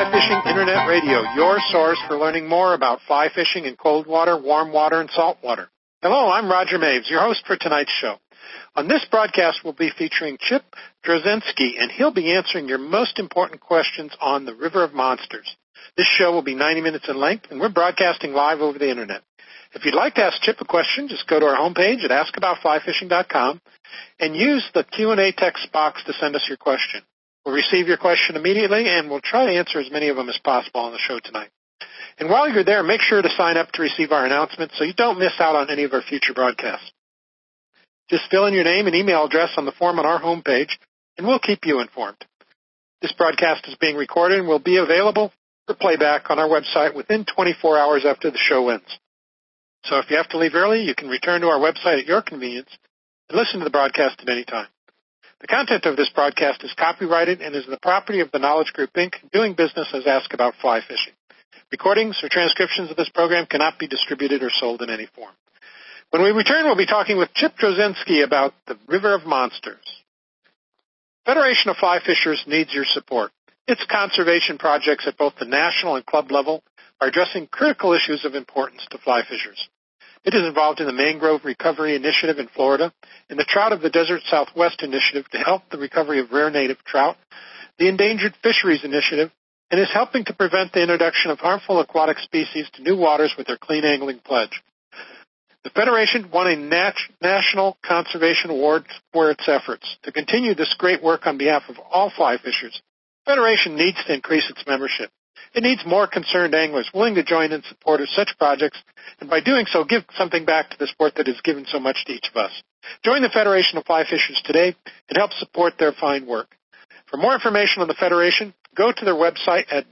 Fly Fishing Internet Radio, your source for learning more about fly fishing in cold water, warm water, and salt water. Hello, I'm Roger Maves, your host for tonight's show. On this broadcast, we'll be featuring Chip Drozdensky, and he'll be answering your most important questions on the River of Monsters. This show will be 90 minutes in length, and we're broadcasting live over the Internet. If you'd like to ask Chip a question, just go to our homepage at askaboutflyfishing.com and use the Q&A text box to send us your question. We'll receive your question immediately, and we'll try to answer as many of them as possible on the show tonight. And while you're there, make sure to sign up to receive our announcements so you don't miss out on any of our future broadcasts. Just fill in your name and email address on the form on our homepage, and we'll keep you informed. This broadcast is being recorded and will be available for playback on our website within 24 hours after the show ends. So if you have to leave early, you can return to our website at your convenience and listen to the broadcast at any time. The content of this broadcast is copyrighted and is the property of the Knowledge Group, Inc., doing business as Ask About Fly Fishing. Recordings or transcriptions of this program cannot be distributed or sold in any form. When we return, we'll be talking with Chip Drozdensky about the River of Monsters. Federation of Fly Fishers needs your support. Its conservation projects at both the national and club level are addressing critical issues of importance to fly fishers. It is involved in the Mangrove Recovery Initiative in Florida, and the Trout of the Desert Southwest Initiative to help the recovery of rare native trout, the Endangered Fisheries Initiative, and is helping to prevent the introduction of harmful aquatic species to new waters with their Clean Angling Pledge. The Federation won a National Conservation Award for its efforts. To continue this great work on behalf of all fly fishers, the Federation needs to increase its membership. It needs more concerned anglers willing to join in support of such projects, and by doing so, give something back to the sport that has given so much to each of us. Join the Federation of Fly Fishers today and help support their fine work. For more information on the Federation, go to their website at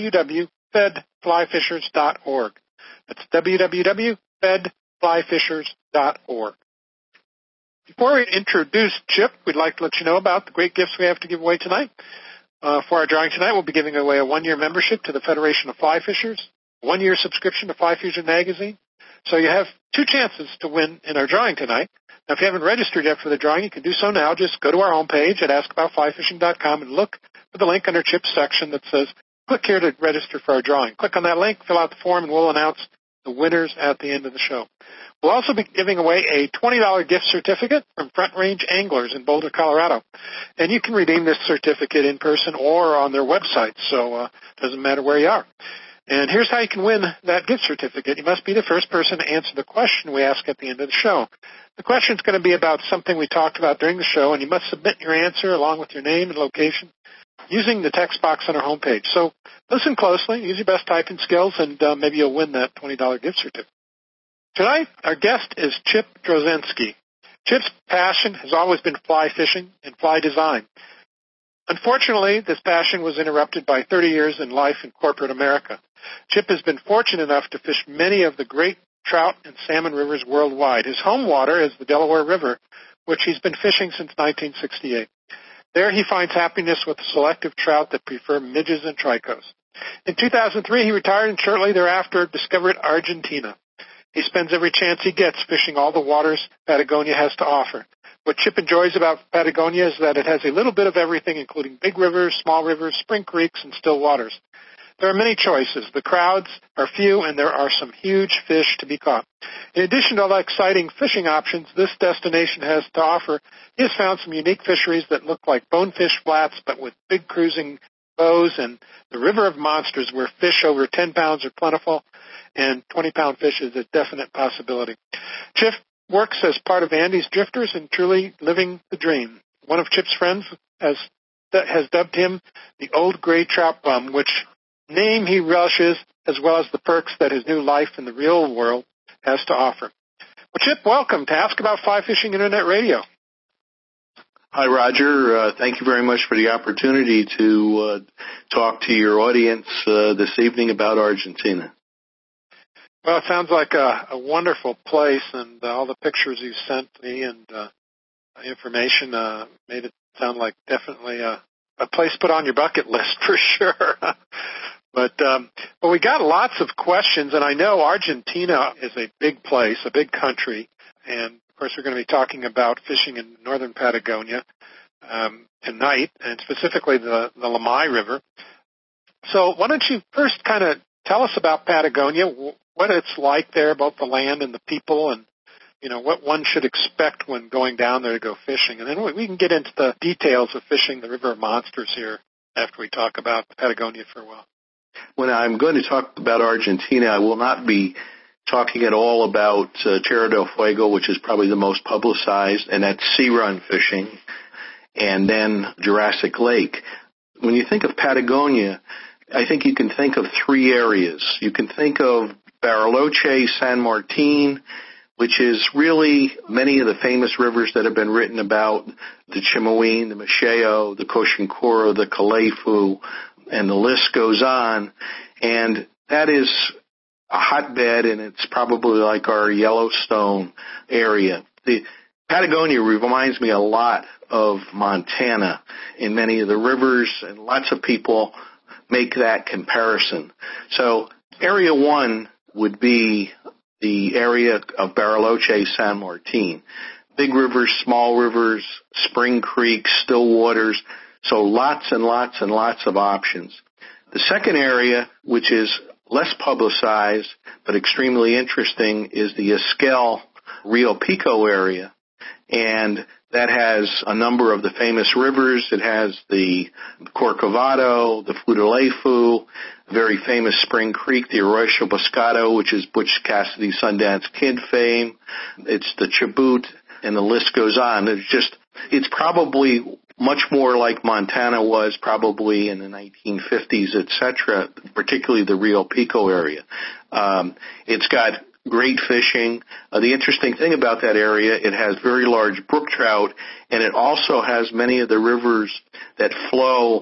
www.fedflyfishers.org. That's www.fedflyfishers.org. Before we introduce Chip, we'd like to let you know about the great gifts we have to give away tonight. For our drawing tonight, we'll be giving away a one-year membership to the Federation of Fly Fishers, a one-year subscription to Fly Fusion magazine. So you have two chances to win in our drawing tonight. Now, if you haven't registered yet for the drawing, you can do so now. Just go to our homepage at askaboutflyfishing.com and look for the link under Chip's section that says, click here to register for our drawing. Click on that link, fill out the form, and we'll announce the winners at the end of the show. We'll also be giving away a $20 gift certificate from Front Range Anglers in Boulder, Colorado. And you can redeem this certificate in person or on their website, so it doesn't matter where you are. And here's how you can win that gift certificate. You must be the first person to answer the question we ask at the end of the show. The question is going to be about something we talked about during the show, and you must submit your answer along with your name and location using the text box on our homepage. So listen closely, use your best typing skills, and maybe you'll win that $20 gift certificate. Tonight, our guest is Chip Drozdensky. Chip's passion has always been fly fishing and fly design. Unfortunately, this passion was interrupted by 30 years in life in corporate America. Chip has been fortunate enough to fish many of the great trout and salmon rivers worldwide. His home water is the Delaware River, which he's been fishing since 1968. There he finds happiness with selective trout that prefer midges and tricos. In 2003, he retired and shortly thereafter discovered Argentina. He spends every chance he gets fishing all the waters Patagonia has to offer. What Chip enjoys about Patagonia is that it has a little bit of everything, including big rivers, small rivers, spring creeks, and still waters. There are many choices. The crowds are few, and there are some huge fish to be caught. In addition to all the exciting fishing options this destination has to offer, he has found some unique fisheries that look like bonefish flats, but with big cruising bows, and the River of Monsters, where fish over 10 pounds are plentiful, and 20-pound fish is a definite possibility. Chip works as part of Andy's Drifters and truly living the dream. One of Chip's friends has dubbed him the Old Gray Trout Bum, which name he relishes, as well as the perks that his new life in the real world has to offer. Well, Chip, welcome to Ask About Fly Fishing Internet Radio. Hi, Roger. Thank you very much for the opportunity to talk to your audience this evening about Argentina. Well, it sounds like a wonderful place, and all the pictures you sent me and information made it sound like definitely a place put on your bucket list for sure. But we got lots of questions, and I know Argentina is a big place, a big country, and of course we're going to be talking about fishing in northern Patagonia tonight, and specifically the Lamay River. So why don't you first kind of tell us about Patagonia, what it's like there, both the land and the people, and what one should expect when going down there to go fishing. And then we can get into the details of fishing the River of Monsters here after we talk about Patagonia for a while. When I'm going to talk about Argentina, I will not be talking at all about Tierra del Fuego, which is probably the most publicized, and that's sea run fishing, and then Jurassic Lake. When you think of Patagonia, I think you can think of three areas. You can think of Bariloche, San Martin, which is really many of the famous rivers that have been written about, the Chimoin, the Macheo, the Cochincura, the Calaifu, and the list goes on. And that is a hotbed, and it's probably like our Yellowstone area. The Patagonia reminds me a lot of Montana in many of the rivers, and lots of people make that comparison. So Area 1 would be the area of Bariloche, San Martin. Big rivers, small rivers, spring creeks, still waters, so lots and lots and lots of options. The second area, which is less publicized but extremely interesting, is the Esquel Rio Pico area, and that has a number of the famous rivers. It has the Corcovado, the Futalefu, a very famous spring creek, the Arroyo Pescado, which is Butch Cassidy Sundance Kid fame. It's the Chubut, and the list goes on. It's probably much more like Montana was probably in the 1950s, etc., particularly the Rio Pico area. It's got great fishing. The interesting thing about that area, it has very large brook trout, and it also has many of the rivers that flow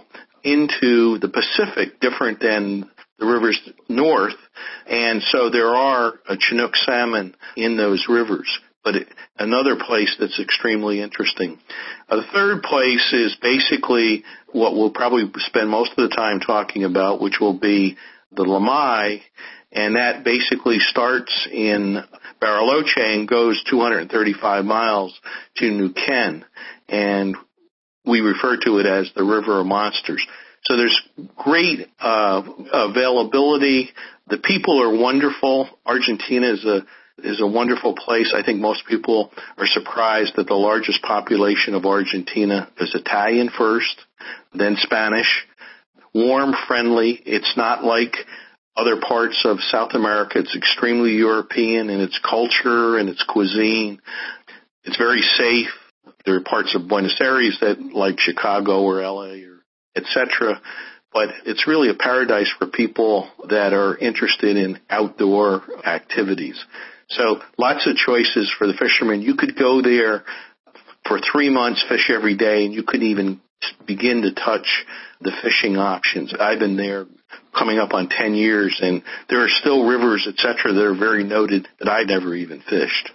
into the Pacific, different than the rivers north, and so there are Chinook salmon in those rivers. But another place that's extremely interesting. The third place is basically what we'll probably spend most of the time talking about, which will be the Lamai, and that basically starts in Bariloche and goes 235 miles to Neuquén, and we refer to it as the River of Monsters. So there's great availability. The people are wonderful. Argentina is a wonderful place. I think most people are surprised that the largest population of Argentina is Italian first, then Spanish. Warm, friendly. It's not like other parts of South America. It's extremely European in its culture and its cuisine. It's very safe. There are parts of Buenos Aires that like Chicago or LA or etc. But it's really a paradise for people that are interested in outdoor activities. So lots of choices for the fishermen. You could go there for 3 months, fish every day, and you could even begin to touch the fishing options. I've been there coming up on 10 years, and there are still rivers, etc., that are very noted that I never even fished.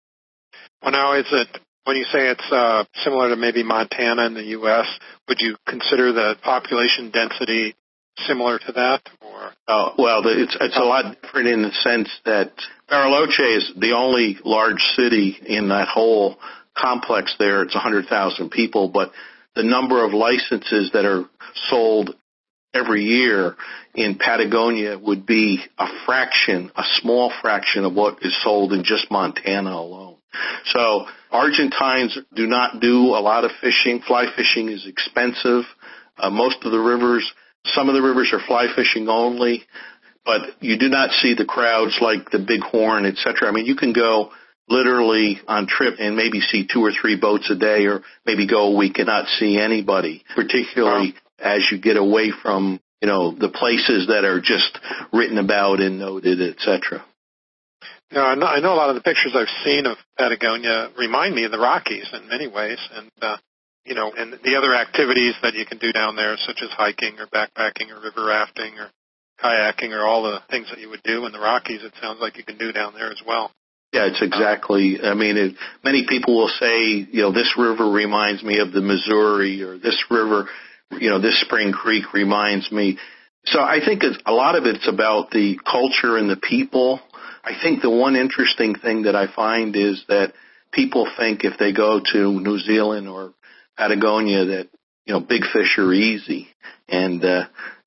Well, now, is it, when you say it's similar to maybe Montana in the U.S., would you consider the population density similar to that? Or? Well, it's a lot different in the sense that Bariloche is the only large city in that whole complex there. It's 100,000 people, but the number of licenses that are sold every year in Patagonia would be a small fraction of what is sold in just Montana alone. So Argentines do not do a lot of fishing. Fly fishing is expensive. Most of the rivers, some of the rivers are fly fishing only, but you do not see the crowds like the Bighorn, etc. I mean, you can go literally on trip and maybe see 2 or 3 boats a day, or maybe go a week and not see anybody, particularly as you get away from, the places that are just written about and noted, etc. Yeah, I know a lot of the pictures I've seen of Patagonia remind me of the Rockies in many ways, and and the other activities that you can do down there, such as hiking or backpacking or river rafting or kayaking, or all the things that you would do in the Rockies, it sounds like you can do down there as well. Yeah, it's exactly. I mean, many people will say, this river reminds me of the Missouri, or this river, this Spring Creek reminds me. So I think a lot of it's about the culture and the people. I think the one interesting thing that I find is that people think if they go to New Zealand or Patagonia that, big fish are easy. And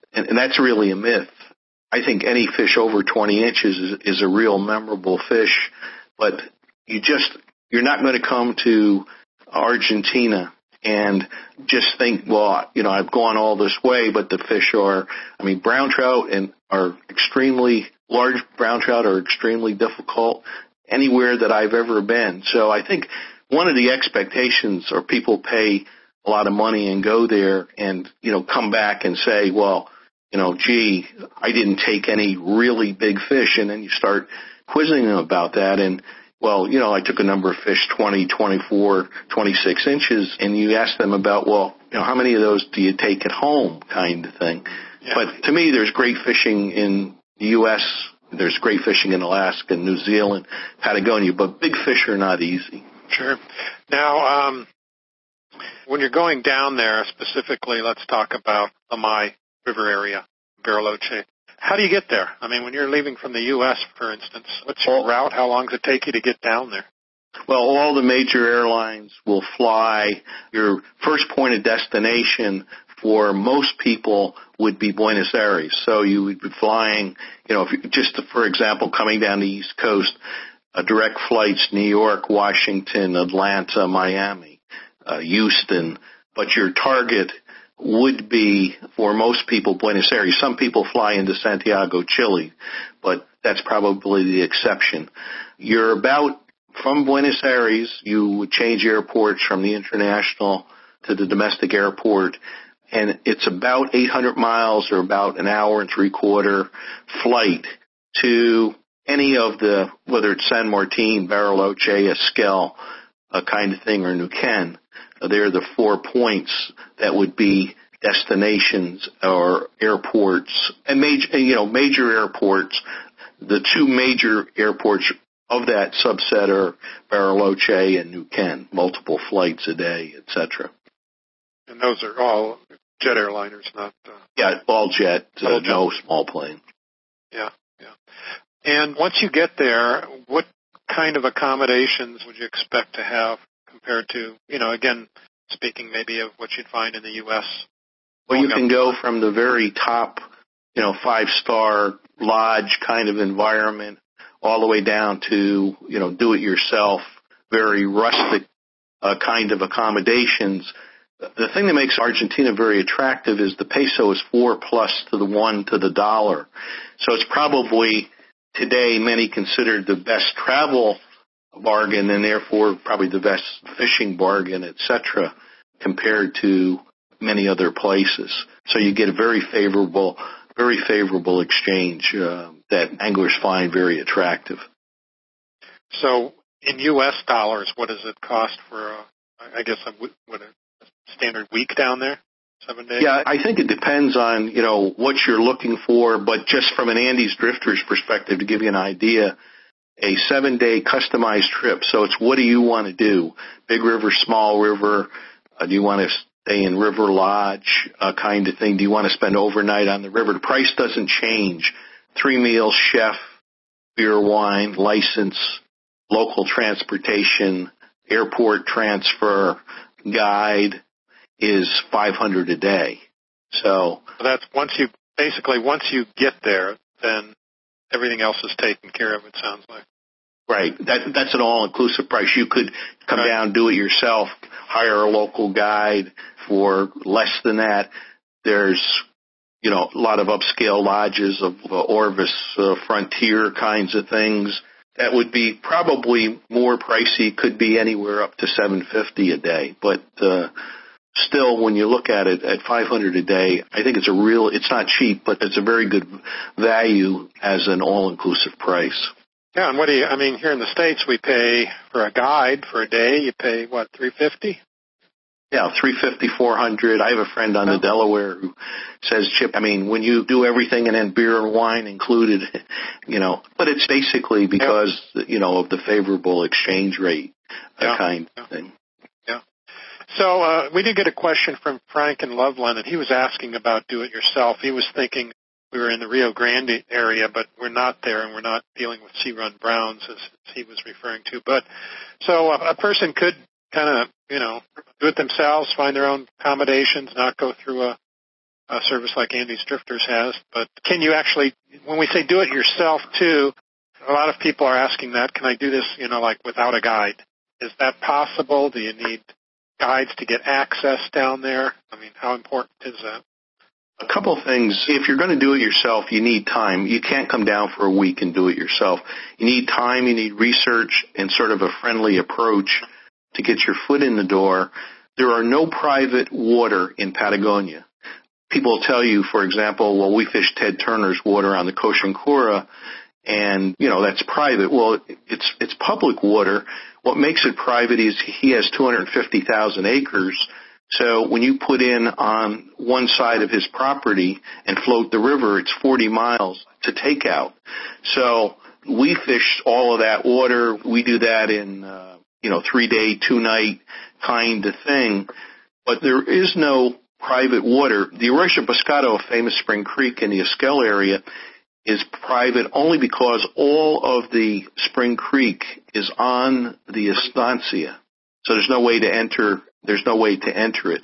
and that's really a myth. I think any fish over 20 inches is a real memorable fish, but you're not going to come to Argentina and just think, well, I've gone all this way, but the fish brown trout are extremely large. Brown trout are extremely difficult anywhere that I've ever been. So I think one of the expectations are people pay a lot of money and go there and, come back and say, well, gee, I didn't take any really big fish. And then you start quizzing them about that. And, well, I took a number of fish, 20, 24, 26 inches, and you ask them about, well, how many of those do you take at home kind of thing. Yeah. But to me, there's great fishing in the U.S., there's great fishing in Alaska, New Zealand, Patagonia, but big fish are not easy. Sure. Now, when you're going down there specifically, let's talk about the Mai River area, Bariloche. How do you get there? When you're leaving from the U.S., for instance, what's your route? How long does it take you to get down there? Well, all the major airlines will fly. Your first point of destination for most people would be Buenos Aires. So you would be flying, for example, coming down the East Coast, direct flights, New York, Washington, Atlanta, Miami, Houston. But your target would be, for most people, Buenos Aires. Some people fly into Santiago, Chile, but that's probably the exception. From Buenos Aires, you would change airports from the international to the domestic airport, and it's about 800 miles or about an hour and three-quarter flight to any of whether it's San Martin, Bariloche, Esquel, kind of thing, or Neuquén. They're the 4 points that would be destinations or airports, and major airports. The two major airports of that subset are Bariloche and Neuquén, multiple flights a day, etc. And those are all jet airliners, not... Yeah, all jet, no small plane. Yeah. And once you get there, what kind of accommodations would you expect to have compared to, again, speaking maybe of what you'd find in the U.S.? Well, you can go from the very top, 5-star lodge kind of environment all the way down to, do-it-yourself, very rustic kind of accommodations. The thing that makes Argentina very attractive is the peso is 4+ to the 1 to the dollar. So it's probably today many considered the best travel bargain and therefore probably the best fishing bargain, etc., compared to many other places. So you get a very favorable exchange that anglers find very attractive. So in U.S. dollars, what does it cost for, a standard week down there? 7 days? Yeah, I think it depends on, what you're looking for, but just from an Andes Drifters perspective, to give you an idea, a 7-day customized trip. So it's what do you want to do? Big river, small river? Do you want to stay in river lodge kind of thing? Do you want to spend overnight on the river? The price doesn't change. 3 meals, chef, beer, wine, license, local transportation, airport transfer, guide is $500 a day. So that's once you get there, then everything else is taken care of, it sounds like. Right. That's an all-inclusive price. You could come down, do it yourself, hire a local guide for less than that. There's, a lot of upscale lodges of Orvis Frontier kinds of things. That would be probably more pricey, could be anywhere up to $750 a day. But still, when you look at it at $500 a day, I think it's not cheap, but it's a very good value as an all-inclusive price. Yeah, and here in the States, we pay for a guide for a day, you pay, $350? Yeah, $350, $400. I have a friend on the Delaware who says, Chip, when you do everything and then beer and wine included, but it's basically because, of the favorable exchange rate kind of thing. Yeah. So we did get a question from Frank in Loveland, and he was asking about do-it-yourself. He was thinking we were in the Rio Grande area, but we're not there, and we're not dealing with sea-run browns, as he was referring to. But so a person could kind of, do it themselves, find their own accommodations, not go through a service like Andy's Drifters has. But can you actually, when we say do it yourself too, a lot of people are asking that, can I do this, like without a guide? Is that possible? Do you need guides to get access down there? I mean, how important is that? A couple of things. If you're going to do it yourself, you need time. You can't come down for a week and do it yourself. You need time, you need research, and sort of a friendly approach to get your foot in the door. There are no private water in Patagonia. People will tell you, for example, well, we fished Ted Turner's water on the Cochancura, and, that's private. Well, it's public water. What makes it private is he has 250,000 acres. So when you put in on one side of his property and float the river, it's 40 miles to take out. So we fish all of that water. We do that in, 3-day, 2-night kind of thing. But there is no private water. The Arroyo Pescado, a famous spring creek in the Esquel area, is private only because all of the Spring Creek is on the estancia. So there's no way to enter it.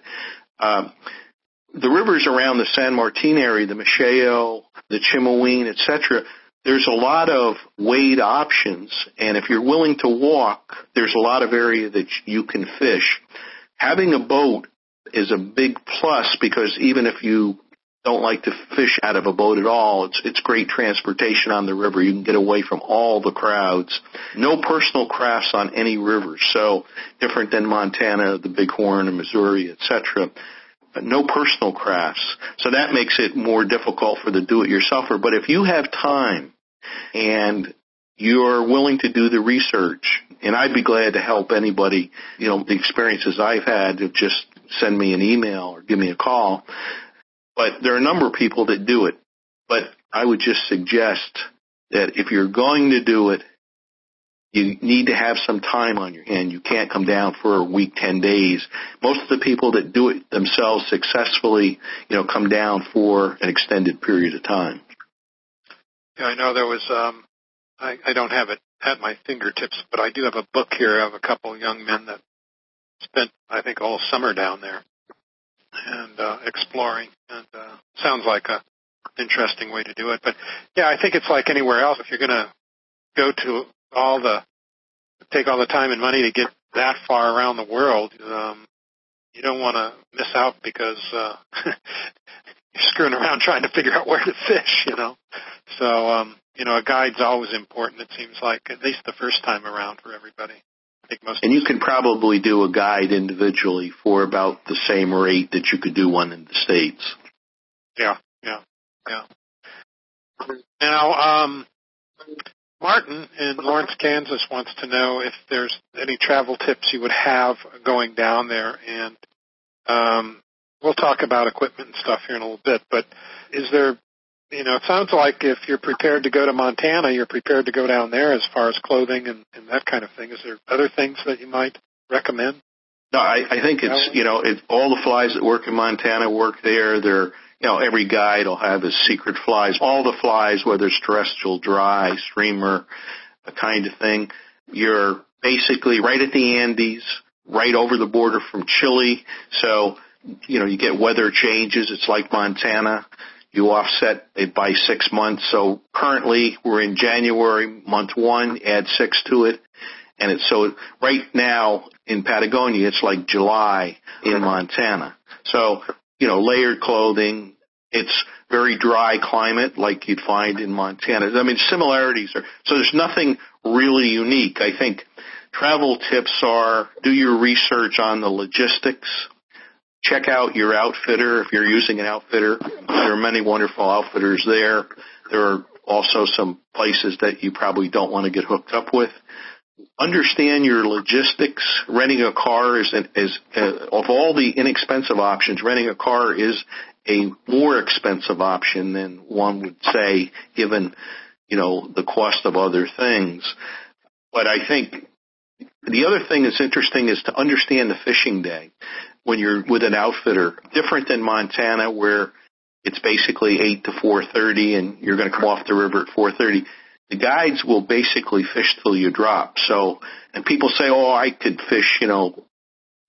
The rivers around the San Martin area, the Macheo, the Chimaween, etc., there's a lot of wade options, and if you're willing to walk, there's a lot of area that you can fish. Having a boat is a big plus because even if you don't like to fish out of a boat at all, it's great transportation on the river. You can get away from all the crowds. No personal crafts on any river, so different than Montana, the Bighorn, and Missouri, etc. No personal crafts, so that makes it more difficult for the do-it-yourselfer. But if you have time and you're willing to do the research, and I'd be glad to help anybody, the experiences I've had, just send me an email or give me a call. But there are a number of people that do it. But I would just suggest that if you're going to do it, you need to have some time on your hand. You can't come down for a week, 10 days. Most of the people that do it themselves successfully, come down for an extended period of time. Yeah, I know there was, I don't have it at my fingertips, but I do have a book here of a couple of young men that spent, I think, all summer down there and exploring, and sounds like a interesting way to do it. But yeah, I think it's like anywhere else. If you're going to go to take all the time and money to get that far around the world, you don't want to miss out because you're screwing around trying to figure out where to fish, So, a guide's always important, it seems like, at least the first time around for everybody. And you can probably do a guide individually for about the same rate that you could do one in the States. Yeah. Now, Martin in Lawrence, Kansas wants to know if there's any travel tips you would have going down there. And we'll talk about equipment and stuff here in a little bit, but is there, it sounds like if you're prepared to go to Montana, you're prepared to go down there as far as clothing and that kind of thing. Is there other things that you might recommend? No, I think it's, all the flies that work in Montana work there. They're, every guide will have his secret flies. All the flies, whether it's terrestrial, dry, streamer, a kind of thing, you're basically right at the Andes, right over the border from Chile. So, you get weather changes. It's like Montana. You offset it by 6 months. So currently we're in January, month 1, add 6 to it. And it's so right now in Patagonia, it's like July in Montana. So, layered clothing. It's very dry climate like you'd find in Montana. I mean, similarities are, so there's nothing really unique. I think travel tips are do your research on the logistics. Check out your outfitter if you're using an outfitter. There are many wonderful outfitters there. There are also some places that you probably don't want to get hooked up with. Understand your logistics. Renting a car is of all the inexpensive options, renting a car is a more expensive option than one would say, given, the cost of other things. But I think the other thing that's interesting is to understand the fishing day when you're with an outfitter, different than Montana where it's basically 8 to 4:30 and you're going to come off the river at 4:30. The guides will basically fish till you drop. So, and people say, I could fish,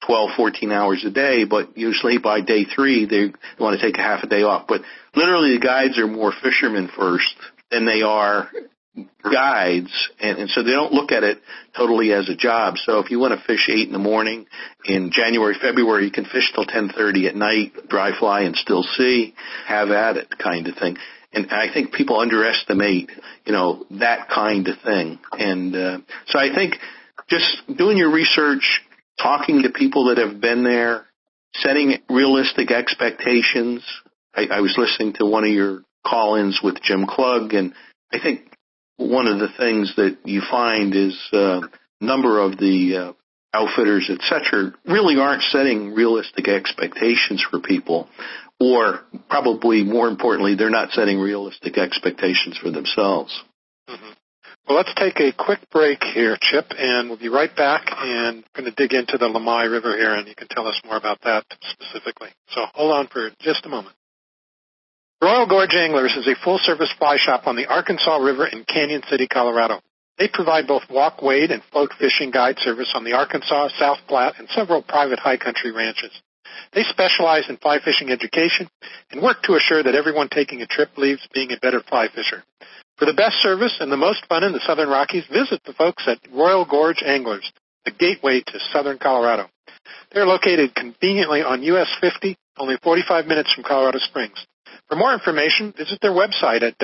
12, 14 hours a day, but usually by day 3, they want to take a half a day off. But literally the guides are more fishermen first than they are guides, and so they don't look at it totally as a job. So if you want to fish 8 in the morning in January, February, you can fish till 10:30 at night, dry fly and still see, have at it kind of thing. And I think people underestimate, that kind of thing. And so I think just doing your research, talking to people that have been there, setting realistic expectations. I was listening to one of your call-ins with Jim Klug, and I think one of the things that you find is a number of the outfitters, et cetera, really aren't setting realistic expectations for people, or probably more importantly, they're not setting realistic expectations for themselves. Mm-hmm. Well, let's take a quick break here, Chip, and we'll be right back, and we're going to dig into the Lamai River here, and you can tell us more about that specifically. So hold on for just a moment. Royal Gorge Anglers is a full-service fly shop on the Arkansas River in Canyon City, Colorado. They provide both walk, wade, and float fishing guide service on the Arkansas, South Platte, and several private high country ranches. They specialize in fly fishing education and work to assure that everyone taking a trip leaves being a better fly fisher. For the best service and the most fun in the Southern Rockies, visit the folks at Royal Gorge Anglers, the gateway to Southern Colorado. They're located conveniently on US 50, only 45 minutes from Colorado Springs. For more information, visit their website at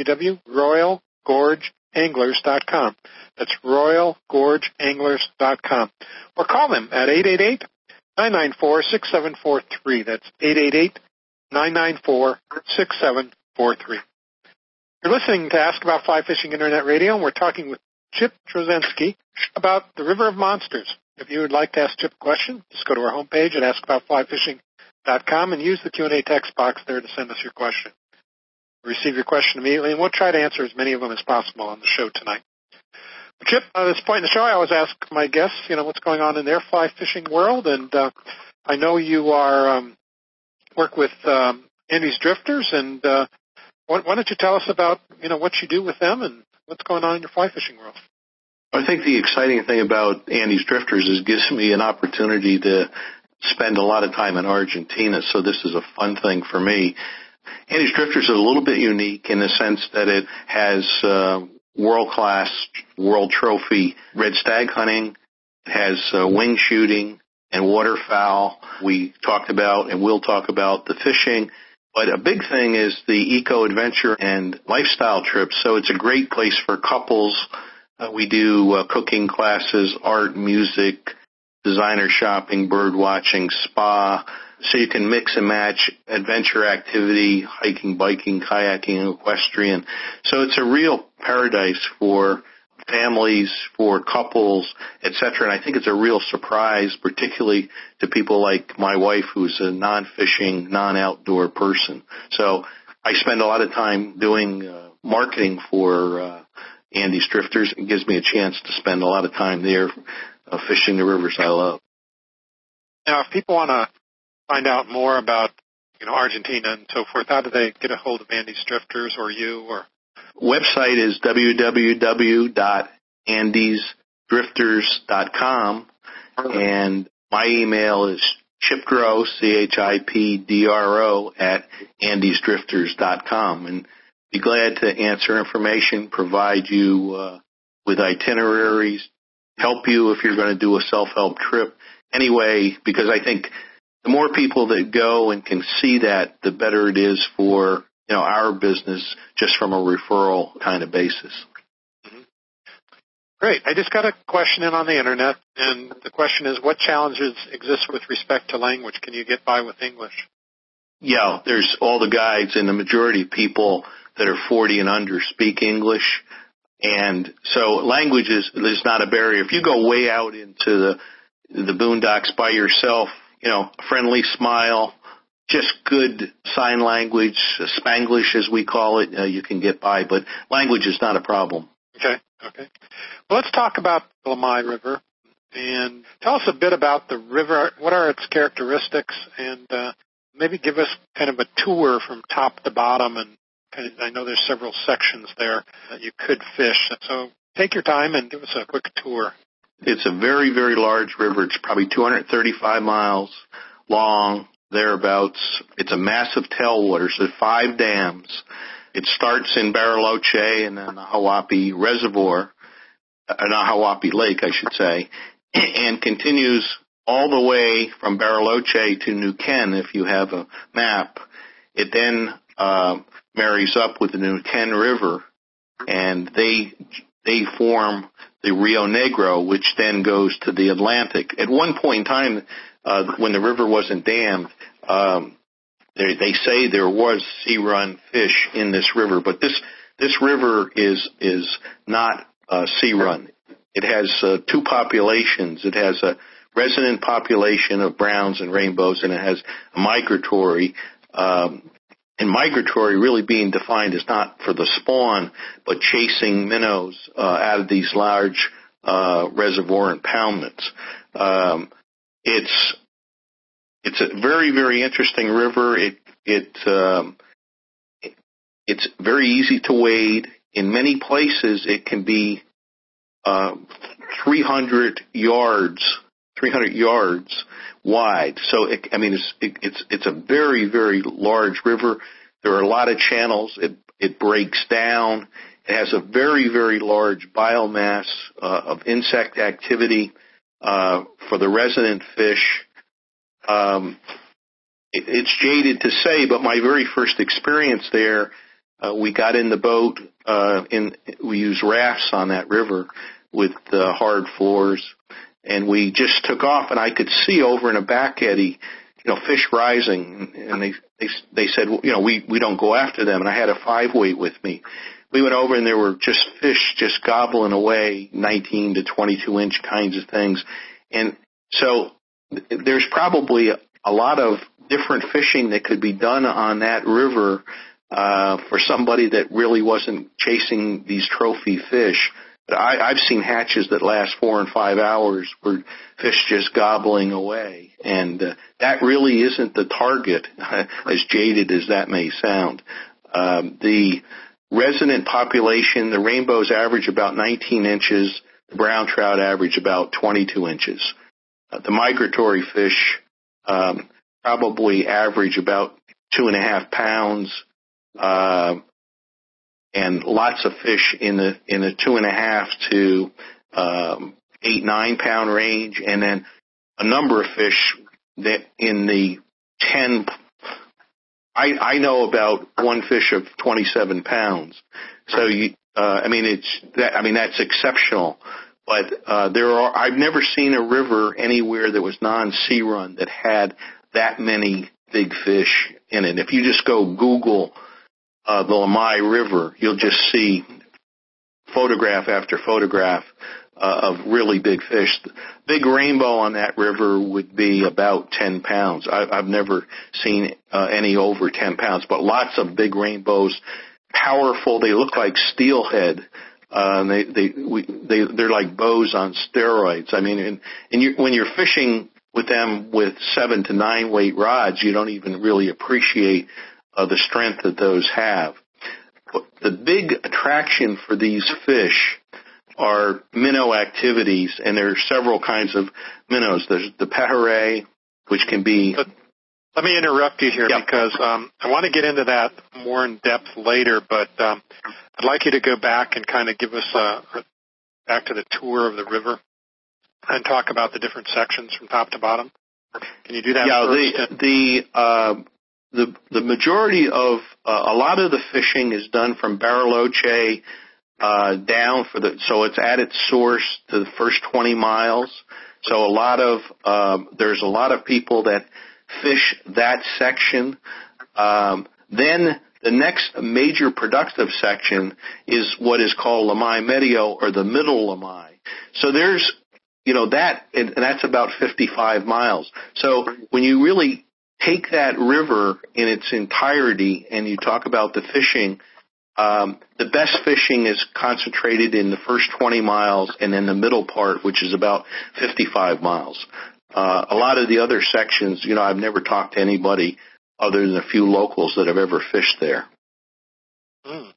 www.royalgorgeanglers.com. That's royalgorgeanglers.com. Or call them at 888-994-6743. That's 888-994-6743. You're listening to Ask About Fly Fishing Internet Radio, and we're talking with Chip Troszczynski about the River of Monsters. If you would like to ask Chip a question, just go to our homepage at askaboutflyfishing.com and use the Q&A text box there to send us your question. We'll receive your question immediately, and we'll try to answer as many of them as possible on the show tonight. But Chip, at this point in the show, I always ask my guests, what's going on in their fly fishing world, and I know you are work with Andy's Drifters, and why don't you tell us about, what you do with them and what's going on in your fly fishing world? I think the exciting thing about Andy's Drifters is it gives me an opportunity to spend a lot of time in Argentina, so this is a fun thing for me. Andy's Drifters is a little bit unique in the sense that it has world-class, world trophy red stag hunting. It has wing shooting and waterfowl. We talked about and will talk about the fishing. But a big thing is the eco-adventure and lifestyle trips, so it's a great place for couples. We do cooking classes, art, music, designer shopping, bird watching, spa, so you can mix and match adventure activity, hiking, biking, kayaking, equestrian. So it's a real paradise for families, for couples, etc. And I think it's a real surprise, particularly to people like my wife, who's a non-fishing, non-outdoor person. So I spend a lot of time doing marketing for Andy's Drifters. It gives me a chance to spend a lot of time there fishing the rivers I love. Now, if people want to find out more about, Argentina and so forth, how do they get a hold of Andy's Drifters or you? Or website is www.andysdrifters.com, and my email is chipdro, CHIPDRO, @andysdrifters.com, and be glad to answer information, provide you with itineraries, help you if you're going to do a self-help trip. Anyway, because I think the more people that go and can see that, the better it is for our business, just from a referral kind of basis. Mm-hmm. Great. I just got a question in on the internet, and the question is, what challenges exist with respect to language? Can you get by with English? Yeah, there's all the guides, and the majority of people that are 40 and under speak English. And so language is not a barrier. If you go way out into the boondocks by yourself, a friendly smile, just good sign language, Spanglish as we call it, you can get by. But language is not a problem. Okay. Well, let's talk about the Lamai River. And tell us a bit about the river. What are its characteristics? And maybe give us kind of a tour from top to bottom. And I know there's several sections there that you could fish. So take your time and give us a quick tour. It's a very, very large river. It's probably 235 miles long, thereabouts. It's a massive tailwater, so 5 dams. It starts in Bariloche and then the Nahuapi Reservoir, Nahuapi Lake, I should say, and continues all the way from Bariloche to Neuquén, if you have a map. It then marries up with the Neuquén River, and they form the Rio Negro, which then goes to the Atlantic. At one point in time, when the river wasn't dammed, they say there was sea-run fish in this river, but this river is not sea-run. It has 2 populations. It has a resident population of browns and rainbows, and it has a migratory. And migratory really being defined as not for the spawn, but chasing minnows out of these large reservoir impoundments. It's a very, very interesting river. It's very easy to wade. In many places, it can be 300 yards wide. So it's a very, very large river. There are a lot of channels. It breaks down. It has a very, very large biomass of insect activity for the resident fish. It's jaded to say, but my very first experience there, we got in the boat. We used rafts on that river with hard floors, and we just took off. And I could see over in a back eddy, fish rising. And they said, we don't go after them. And I had a 5-weight with me. We went over, and there were just fish just gobbling away, 19 to 22-inch kinds of things. And so there's probably a lot of different fishing that could be done on that river for somebody that really wasn't chasing these trophy fish. But I've seen hatches that last 4 and 5 hours where fish just gobbling away. And that really isn't the target, as jaded as that may sound. The resident population, the rainbows average about 19 inches. The brown trout average about 22 inches. The migratory fish probably average about 2.5 pounds, and lots of fish in the 2.5 to 8-9 pound range, and then a number of fish that in the 10. I know about one fish of 27 pounds. So that's exceptional. But I've never seen a river anywhere that was non-sea run that had that many big fish in it. If you just go Google the Lamai River, you'll just see photograph after photograph of really big fish. Big rainbow on that river would be about 10 pounds. I've never seen any over 10 pounds, but lots of big rainbows, powerful. They look like steelhead. They're like bows on steroids. I mean, when you're fishing with them with 7 to 9 weight rods, you don't even really appreciate the strength that those have. But the big attraction for these fish are minnow activities, and there are several kinds of minnows. There's the pejerrey, which can be... Let me interrupt you here because I want to get into that more in depth later, but I'd like you to go back and kind of give us back to the tour of the river and talk about the different sections from top to bottom. Can you do that first? The majority of a lot of the fishing is done from Bariloche down so it's at its source to the first 20 miles. So there's a lot of people that fish that section. Then the next major productive section is what is called Lamai Medio, or the Middle Lamai. So there's, that, and that's about 55 miles. So when you really take that river in its entirety and you talk about the fishing, the best fishing is concentrated in the first 20 miles and then the middle part, which is about 55 miles. A lot of the other sections, I've never talked to anybody other than a few locals that have ever fished there.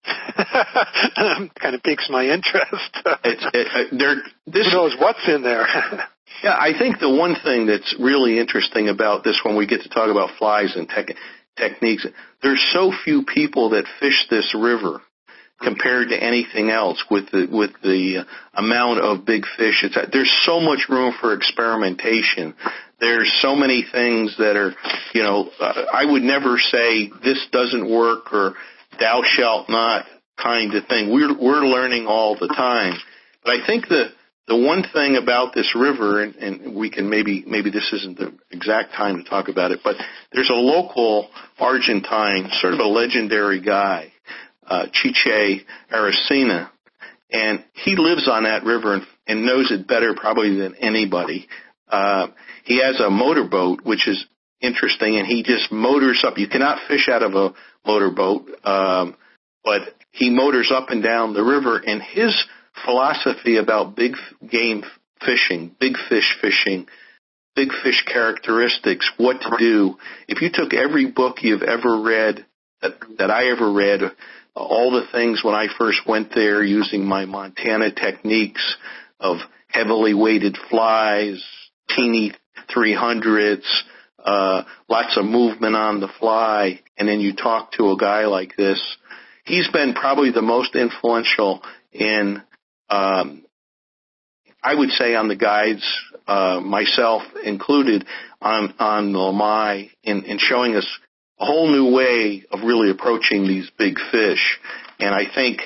Kind of piques my interest. Who knows what's in there? Yeah, I think the one thing that's really interesting about this when we get to talk about flies and techniques, there's so few people that fish this river compared to anything else with the amount of big fish. There's so much room for experimentation. There's so many things that are, I would never say this doesn't work or thou shalt not kind of thing. We're learning all the time. But I think the one thing about this river, and we can maybe this isn't the exact time to talk about it, but there's a local Argentine, sort of a legendary guy, Chiche Aracena, and he lives on that river and knows it better probably than anybody. He has a motorboat, which is interesting, and he just motors up. You cannot fish out of a motorboat, but he motors up and down the river, and his philosophy about big game fishing, big fish fishing, big fish characteristics, what to do. If you took every book you've ever read, that I ever read, all the things when I first went there using my Montana techniques of heavily weighted flies, teeny 300s, lots of movement on the fly, and then you talk to a guy like this, he's been probably the most influential in I would say on the guides, myself included, on the Lamai in showing us a whole new way of really approaching these big fish. And I think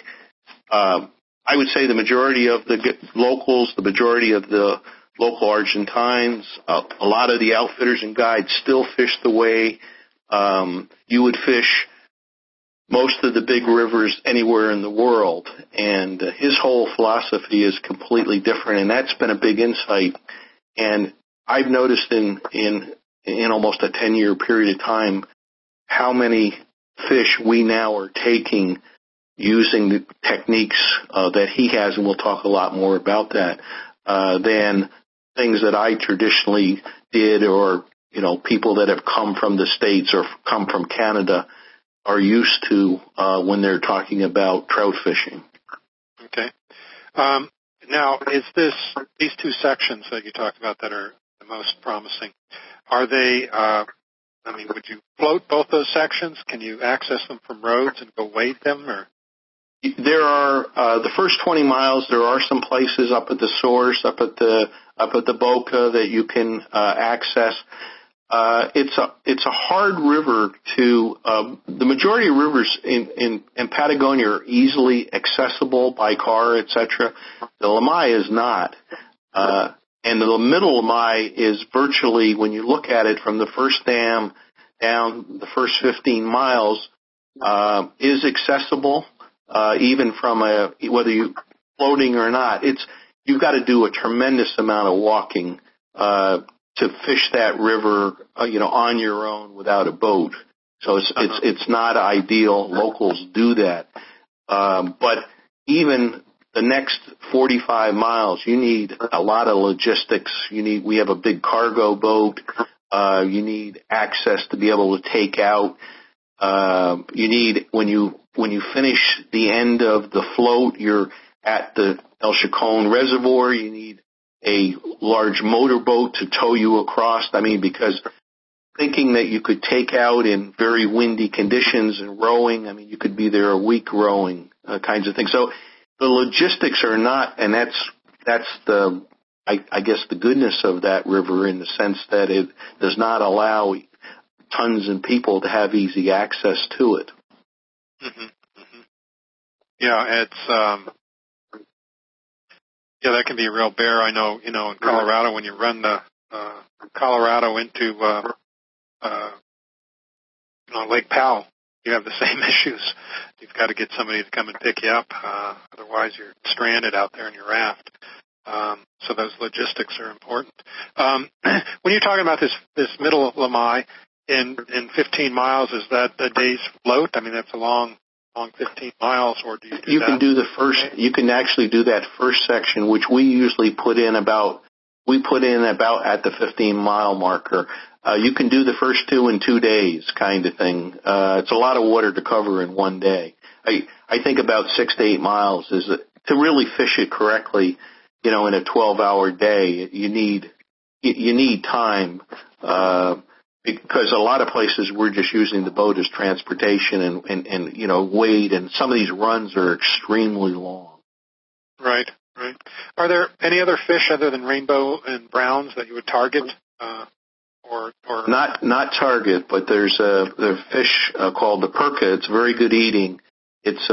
I would say the majority of the locals, the majority of the local Argentines, a lot of the outfitters and guides still fish the way you would fish most of the big rivers anywhere in the world, and his whole philosophy is completely different, and that's been a big insight. And I've noticed in almost a 10-year period of time how many fish we now are taking using the techniques that he has, and we'll talk a lot more about that, than things that I traditionally did, or people that have come from the States or come from Canada are used to when they're talking about trout fishing. Okay. Now, is these two sections that you talked about that are the most promising, are they, would you float both those sections? Can you access them from roads and go wade them? Or? There are, the first 20 miles, there are some places up at the source, up at the Boca that you can access. It's a hard river to, the majority of rivers in Patagonia are easily accessible by car, etc. The Lamai is not. And the middle Lamai is virtually, when you look at it from the first dam down the first 15 miles, is accessible, even from whether you're floating or not. You've got to do a tremendous amount of walking, to fish that river, on your own without a boat. So it's not ideal. Locals do that. But even the next 45 miles, you need a lot of logistics. We have a big cargo boat. You need access to be able to take out. You need, when you finish the end of the float, you're at the El Chacon Reservoir, you need a large motorboat to tow you across. Because thinking that you could take out in very windy conditions and rowing, you could be there a week rowing, kinds of things. So the logistics are not, and that's the, I guess, the goodness of that river, in the sense that it does not allow tons of people to have easy access to it. Mm-hmm. Mm-hmm. Yeah, it's that can be a real bear. I know, in Colorado, when you run the Colorado into Lake Powell, you have the same issues. You've got to get somebody to come and pick you up. Otherwise, you're stranded out there in your raft. So those logistics are important. When you're talking about this middle Lamai in 15 miles, is that a day's float? That's a long 15 miles, or do you do that? You can actually do that first section, which we usually put in about at the 15-mile marker. You can do the first two in 2 days, kind of thing. It's a lot of water to cover in one day. I think about 6 to 8 miles is to really fish it correctly. In a 12-hour day, you need time because a lot of places we're just using the boat as transportation and weight, and some of these runs are extremely long. Right. Are there any other fish other than rainbow and browns that you would target? Or not target, but there's a fish called the perca. It's very good eating. It's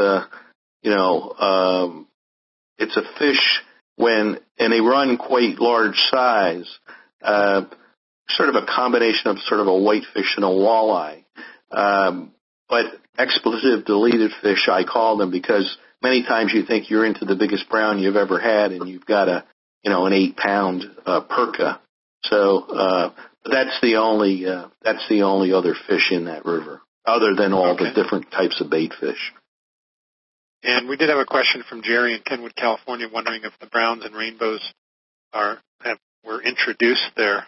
it's a fish and they run quite large size, sort of a combination of sort of a whitefish and a walleye. But expletive deleted fish, I call them, because many times you think you're into the biggest brown you've ever had, and you've got an 8-pound perca. So that's the only other fish in that river, other than all the different types of bait fish. And we did have a question from Jerry in Kenwood, California, wondering if the browns and rainbows were introduced there.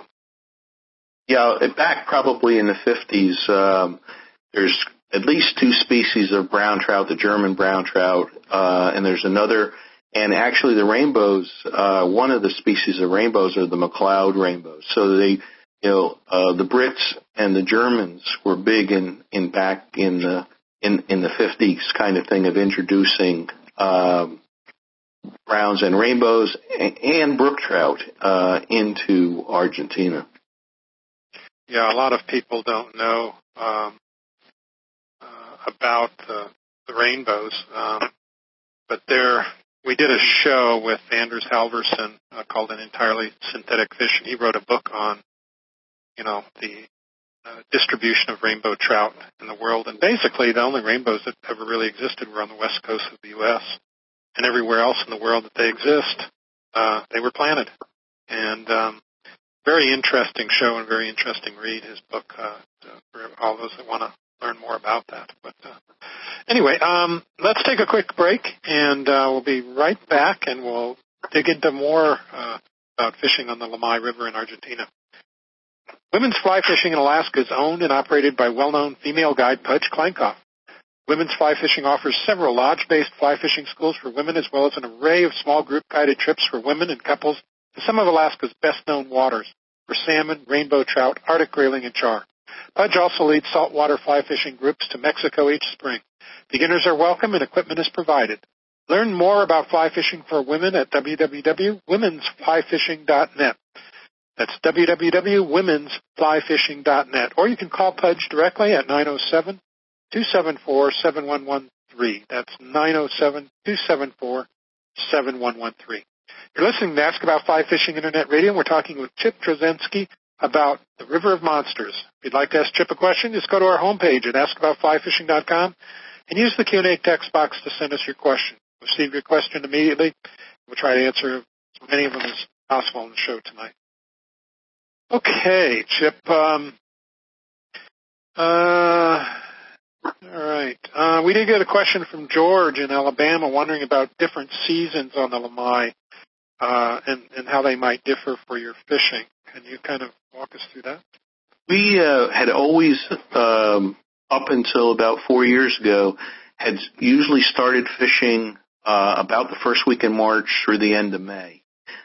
Back probably in the 50s, there's at least 2 species of brown trout, the German brown trout, and there's another. And actually, the rainbows, one of the species of rainbows are the McLeod rainbows. So they, the Brits and the Germans were big back in the 50s kind of thing of introducing browns and rainbows and brook trout into Argentina. Yeah, a lot of people don't know about the rainbows, but we did a show with Anders Halverson called An Entirely Synthetic Fish, and he wrote a book on, the distribution of rainbow trout in the world. And basically, the only rainbows that ever really existed were on the west coast of the U.S. And everywhere else in the world that they exist, they were planted. And very interesting show and very interesting read, his book, for all those that want to learn more about that. But anyway, let's take a quick break, and we'll be right back, and we'll dig into more about fishing on the Lamai River in Argentina. Women's fly fishing in Alaska is owned and operated by well-known female guide Pudge Kleinkoff. Women's fly fishing offers several lodge-based fly fishing schools for women, as well as an array of small group-guided trips for women and couples to some of Alaska's best-known waters for salmon, rainbow trout, Arctic grayling, and char. Pudge also leads saltwater fly fishing groups to Mexico each spring. Beginners are welcome and equipment is provided. Learn more about fly fishing for women at www.womensflyfishing.net. That's www.womensflyfishing.net. Or you can call Pudge directly at 907-274-7113. That's 907-274-7113. You're listening to Ask About Fly Fishing Internet Radio, and we're talking with Chip Trzynski about the River of Monsters. If you'd like to ask Chip a question, just go to our homepage at askaboutflyfishing.com and use the Q&A text box to send us your question. We'll receive your question immediately. We'll try to answer as many of them as possible on the show tonight. Okay, Chip. All right. We did get a question from George in Alabama wondering about different seasons on the Lamai and how they might differ for your fishing. Can you kind of walk us through that? We had always, up until about 4 years ago, had usually started fishing about the first week in March through the end of May.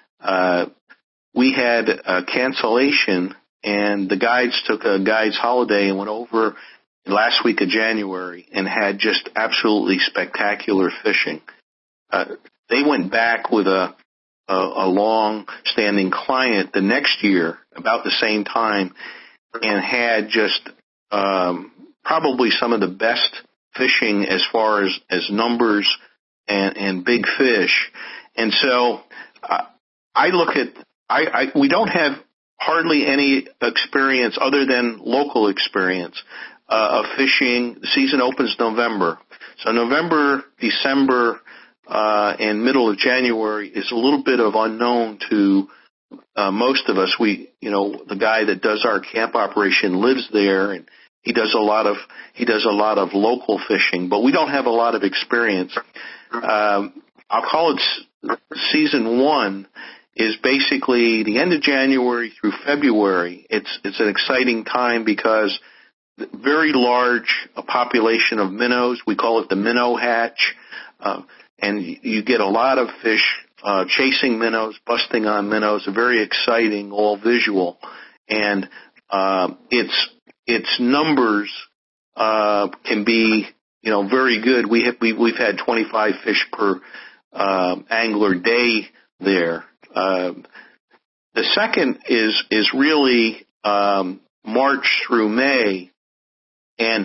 We had a cancellation, and the guides took a guides holiday and went over last week of January and had just absolutely spectacular fishing. They went back with a long-standing client the next year, about the same time, and had just probably some of the best fishing as far as numbers and big fish. And so I look at we don't have hardly any experience other than local experience of fishing. The season opens November. So November, December, and middle of January is a little bit of unknown to most of us. The guy that does our camp operation lives there, and he does a lot of local fishing, but we don't have a lot of experience. I'll call it season 1 is basically the end of January through February. It's an exciting time because very large population of minnows. We call it the minnow hatch. And you get a lot of fish chasing minnows, busting on minnows. Very exciting, all visual. And its numbers can be, very good. We've had 25 fish per angler day there. The second is really March through May, and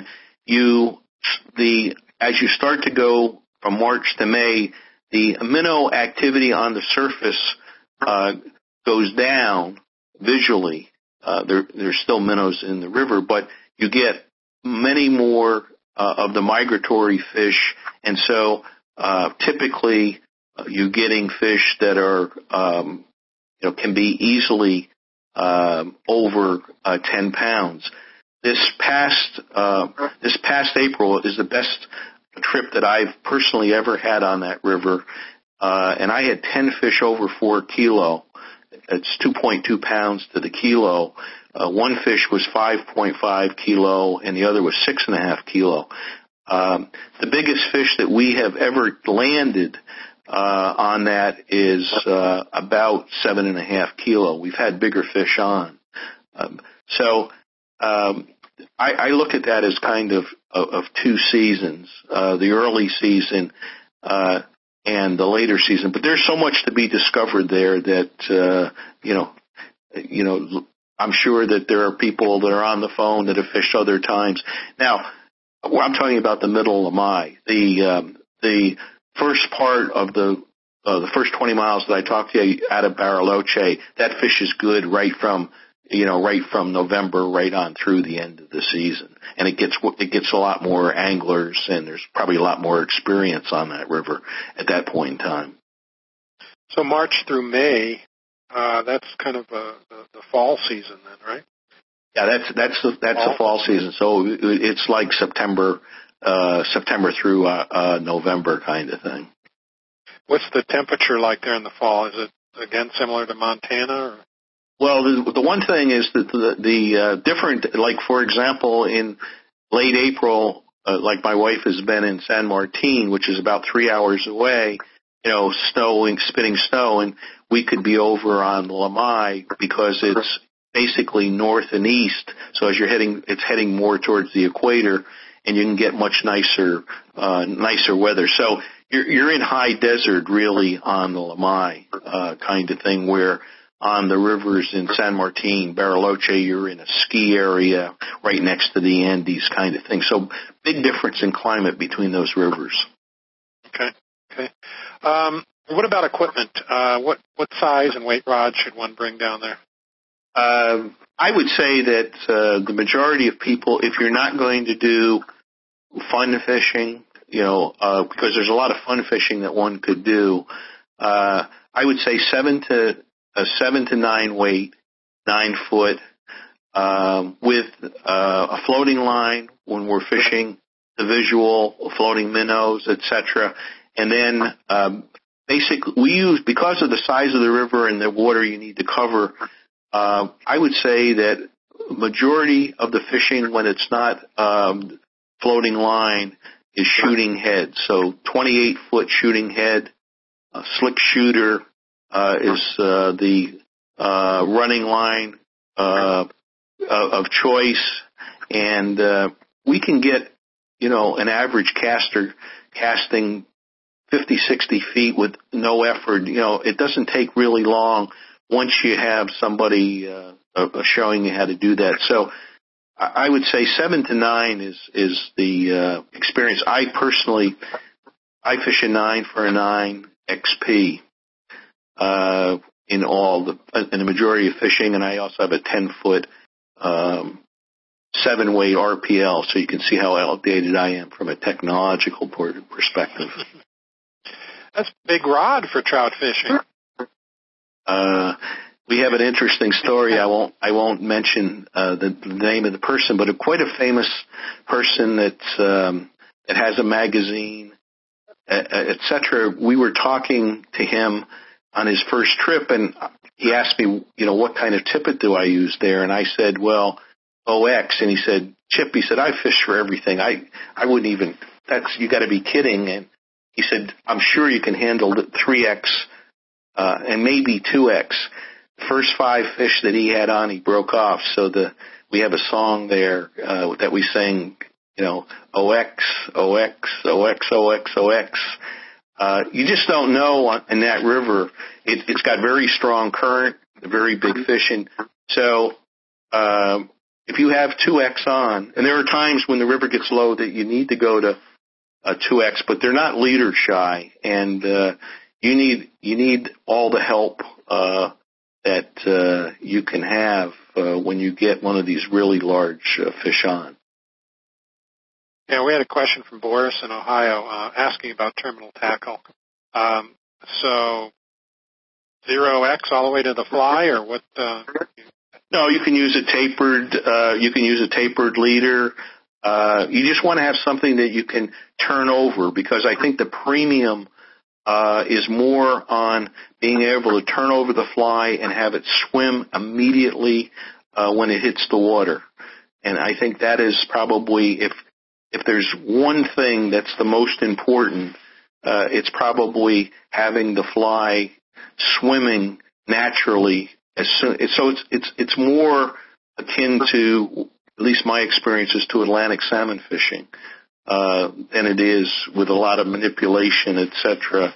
as you start to go from March to May, the minnow activity on the surface goes down visually. There's still minnows in the river, but you get many more of the migratory fish, and so typically you're getting fish that are can be easily over 10 pounds. This past April is the best trip that I've personally ever had on that river, and I had 10 fish over 4 kilo. It's 2.2 pounds to the kilo. One fish was 5.5 kilo, and the other was 6.5 kilo. The biggest fish that we have ever landed on that is about 7.5 kilo. We've had bigger fish on. I look at that as kind of two seasons, the early season and the later season. But there's so much to be discovered there that, I'm sure that there are people that are on the phone that have fished other times. Now, I'm talking about the middle of Lamai. The first part of the first 20 miles that I talked to you out of Bariloche, that fish is good right from November right on through the end of the season. And it gets a lot more anglers, and there's probably a lot more experience on that river at that point in time. So March through May, that's kind of the fall season then, right? Yeah, that's the fall season. So it's like September through November kind of thing. What's the temperature like there in the fall? Is it again similar to Montana? Or? Well, the one thing is that the different, like for example, in late April, like my wife has been in San Martin, which is about 3 hours away, spitting snow, and we could be over on Lamai because it's basically north and east. So as it's heading more towards the equator, and you can get much nicer weather. So you're in high desert really on the Lamai kind of thing, where on the rivers in San Martin, Bariloche, you're in a ski area right next to the Andes kind of thing. So big difference in climate between those rivers. Okay. What about equipment? What size and weight rods should one bring down there? I would say that the majority of people, if you're not going to do fun fishing, because there's a lot of fun fishing that one could do, I would say 7 to 9 weight, 9 foot, with a floating line when we're fishing the visual, floating minnows, etc. And then basically we use, because of the size of the river and the water you need to cover, I would say that majority of the fishing when it's not floating line is shooting head. So 28-foot shooting head, a slick shooter is the running line of choice, and we can get an average caster casting 50, 60 feet with no effort. It doesn't take really long once you have somebody showing you how to do that. So I would say 7 to 9 is the experience. I fish a 9 for a 9 XP in the majority of fishing, and I also have a 10-foot 7-weight RPL, so you can see how outdated I am from a technological perspective. That's a big rod for trout fishing. We have an interesting story. I won't mention the name of the person, but quite a famous person that has a magazine, etc. We were talking to him on his first trip, and he asked me, what kind of tippet do I use there? And I said, well, OX. And he said, Chip, he said, I fish for everything. I wouldn't even, you got to be kidding. And he said, I'm sure you can handle the 3X and maybe 2X. First 5 fish that he had on, he broke off. So we have a song there that we sing, OX, OX, OX, OX, OX. You just don't know in that river. It's got very strong current, very big fishing. So if you have 2X on, and there are times when the river gets low that you need to go to 2X, but they're not leader shy, and you need all the help that you can have when you get one of these really large fish on. Yeah, we had a question from Boris in Ohio asking about terminal tackle. So 0X all the way to the fly, or what? No, you can use a tapered leader. You just want to have something that you can turn over, because I think the premium is more on being able to turn over the fly and have it swim immediately when it hits the water. And I think that is probably, if there's one thing that's the most important, it's probably having the fly swimming naturally as soon. So it's more akin to, at least my experience is, to Atlantic salmon fishing than it is with a lot of manipulation, etc.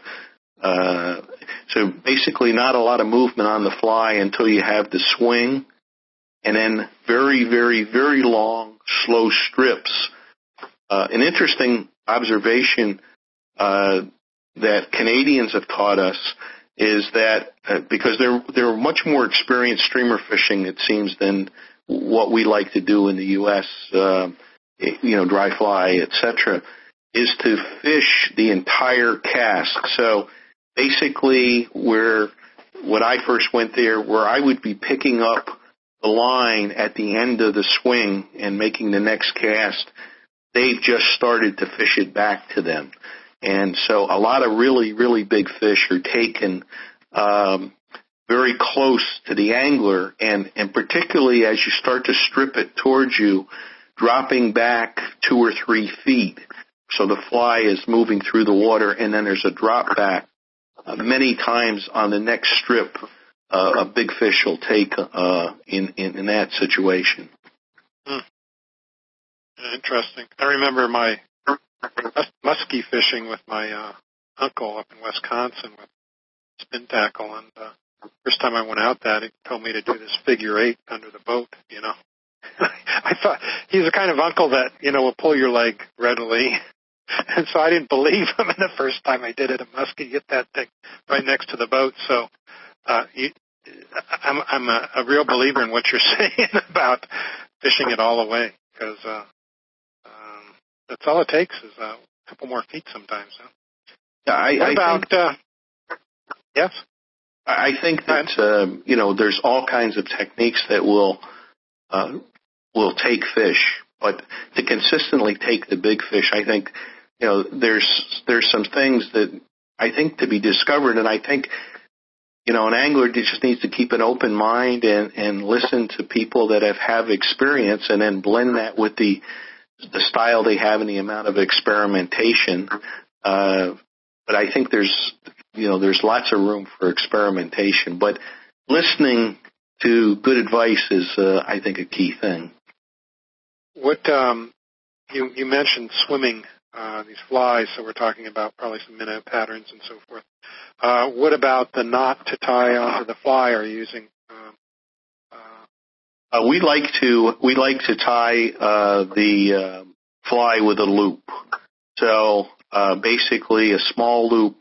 So basically, not a lot of movement on the fly until you have the swing, and then very, very, very long, slow strips. An interesting observation that Canadians have taught us is that because they're much more experienced streamer fishing, it seems, than what we like to do in the U.S., dry fly, etc., is to fish the entire cast. So basically, when I first went there, where I would be picking up the line at the end of the swing and making the next cast, they've just started to fish it back to them. And so a lot of really, really big fish are taken very close to the angler, and particularly as you start to strip it towards you, dropping back 2 or 3 feet. So the fly is moving through the water, and then there's a drop back. Many times on the next strip, a big fish will take in that situation. Interesting. I remember my muskie fishing with my uncle up in Wisconsin with spin tackle, and first time I went out that, he told me to do this figure 8 under the boat, I thought he's the kind of uncle that, will pull your leg readily. And so I didn't believe him the first time I did it. A muskie, get that thing right next to the boat. So I'm a real believer in what you're saying about fishing it all away, because that's all it takes is a couple more feet sometimes. Huh? Yes? I think that, there's all kinds of techniques that will take fish, but to consistently take the big fish, I think, there's some things that I think to be discovered, and I think, an angler just needs to keep an open mind and listen to people that have experience, and then blend that with the style they have and the amount of experimentation. But I think there's lots of room for experimentation. But listening to good advice is, I think, a key thing. What you mentioned swimming these flies, so we're talking about probably some minnow patterns and so forth. What about the knot to tie onto the fly? Are you using? We like to tie the fly with a loop. So basically, a small loop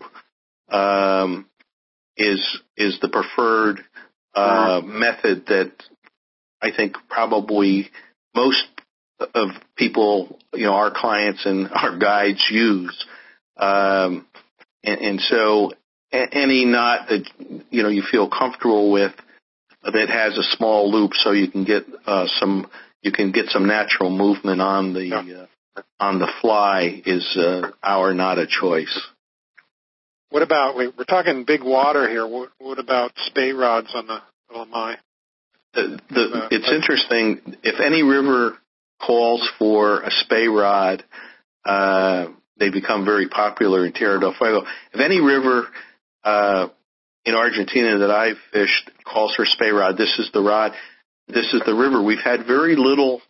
is the preferred method that I think probably most of people, our clients and our guides use. And so any knot that you feel comfortable with that has a small loop, so you can get some natural movement on the fly, is our knot of choice. What about, we're talking big water here, what about spey rods on the Lamai? It's interesting. If any river calls for a spey rod. They become very popular in Tierra del Fuego. If any river in Argentina that I've fished calls for spey rod, this is the rod. This is the river. We've had very little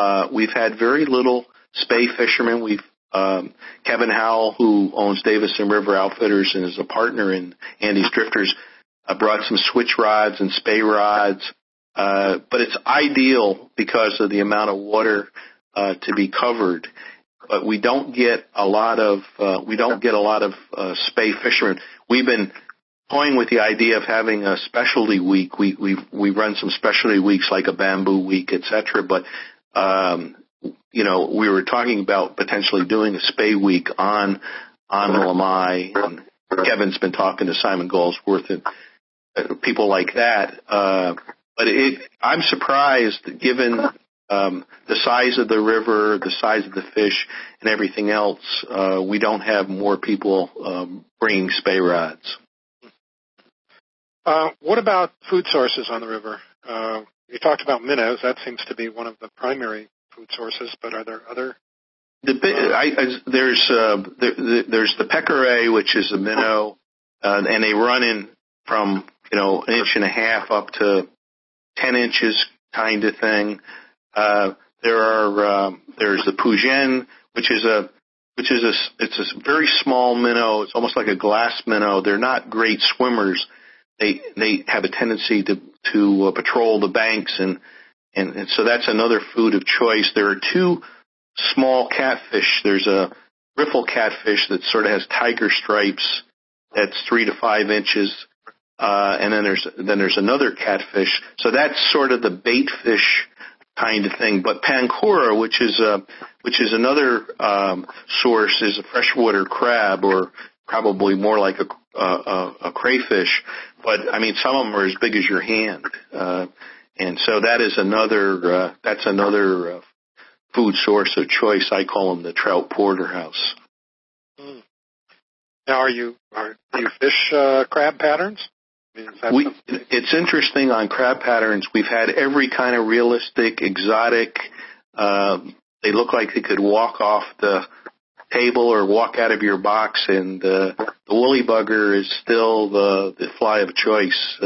spey fishermen. Kevin Howell, who owns Davison River Outfitters and is a partner in Andy's Drifters, brought some switch rods and spey rods. But it's ideal because of the amount of water to be covered. But we don't get a lot of spey fishermen. We've been toying with the idea of having a specialty week. We run some specialty weeks like a bamboo week, etc. But we were talking about potentially doing a spey week on the Lamai. And Kevin's been talking to Simon Galsworth and people like that. But I'm surprised, given the size of the river, the size of the fish, and everything else, we don't have more people bringing spey rods. What about food sources on the river? You talked about minnows. That seems to be one of the primary food sources, but are there other? There's the pecaré, which is a minnow, and they run in from an inch and a half up to 10 inches kind of thing. There's the Pugén, it's a very small minnow. It's almost like a glass minnow. They're not great swimmers. They have a tendency to patrol the banks, and so that's another food of choice. There are two small catfish. There's a riffle catfish that sort of has tiger stripes. That's 3 to 5 inches. And then there's another catfish. So that's sort of the bait fish kind of thing. But pancora, which is another source, is a freshwater crab, or probably more like a crayfish. But I mean, some of them are as big as your hand. And so that is another food source of choice. I call them the trout porterhouse. Now, do you fish crab patterns? It's interesting on crab patterns. We've had every kind of realistic, exotic. They look like they could walk off the table or walk out of your box, and the woolly bugger is still the fly of choice.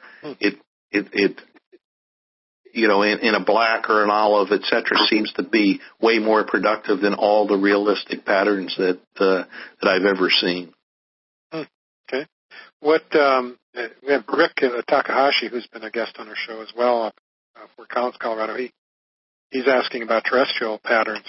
In a black or an olive, etc., seems to be way more productive than all the realistic patterns that I've ever seen. Okay. We have Rick Takahashi, who's been a guest on our show as well, up Fort Collins, Colorado. He's asking about terrestrial patterns.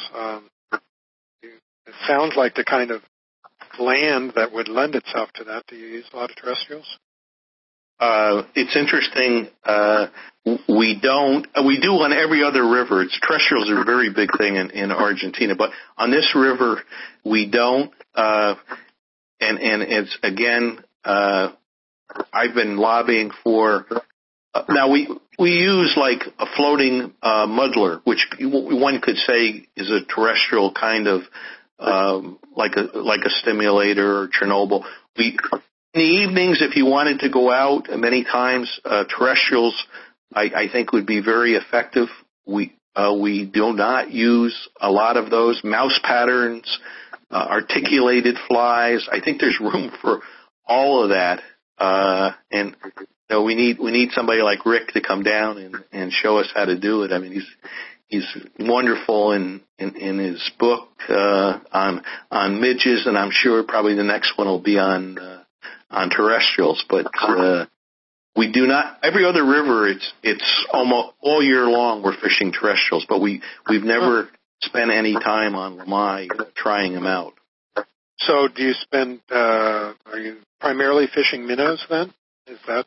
It sounds like the kind of land that would lend itself to that. Do you use a lot of terrestrials? It's interesting. We don't. We do on every other river. Terrestrials are a very big thing in Argentina, but on this river we don't. And it's again. I've been lobbying for. Now we use like a floating muddler, which one could say is a terrestrial kind of like a stimulator or Chernobyl. In the evenings, if you wanted to go out, many times terrestrials, I think, would be very effective. We do not use a lot of those. Mouse patterns, articulated flies. I think there's room for all of that. And we need somebody like Rick to come down and show us how to do it. I mean, he's wonderful in his book on midges, and I'm sure probably the next one will be on terrestrials. But we do not. Every other river, it's almost all year long we're fishing terrestrials, but we've never spent any time on Lamai trying them out. So do you are you primarily fishing minnows then? Is that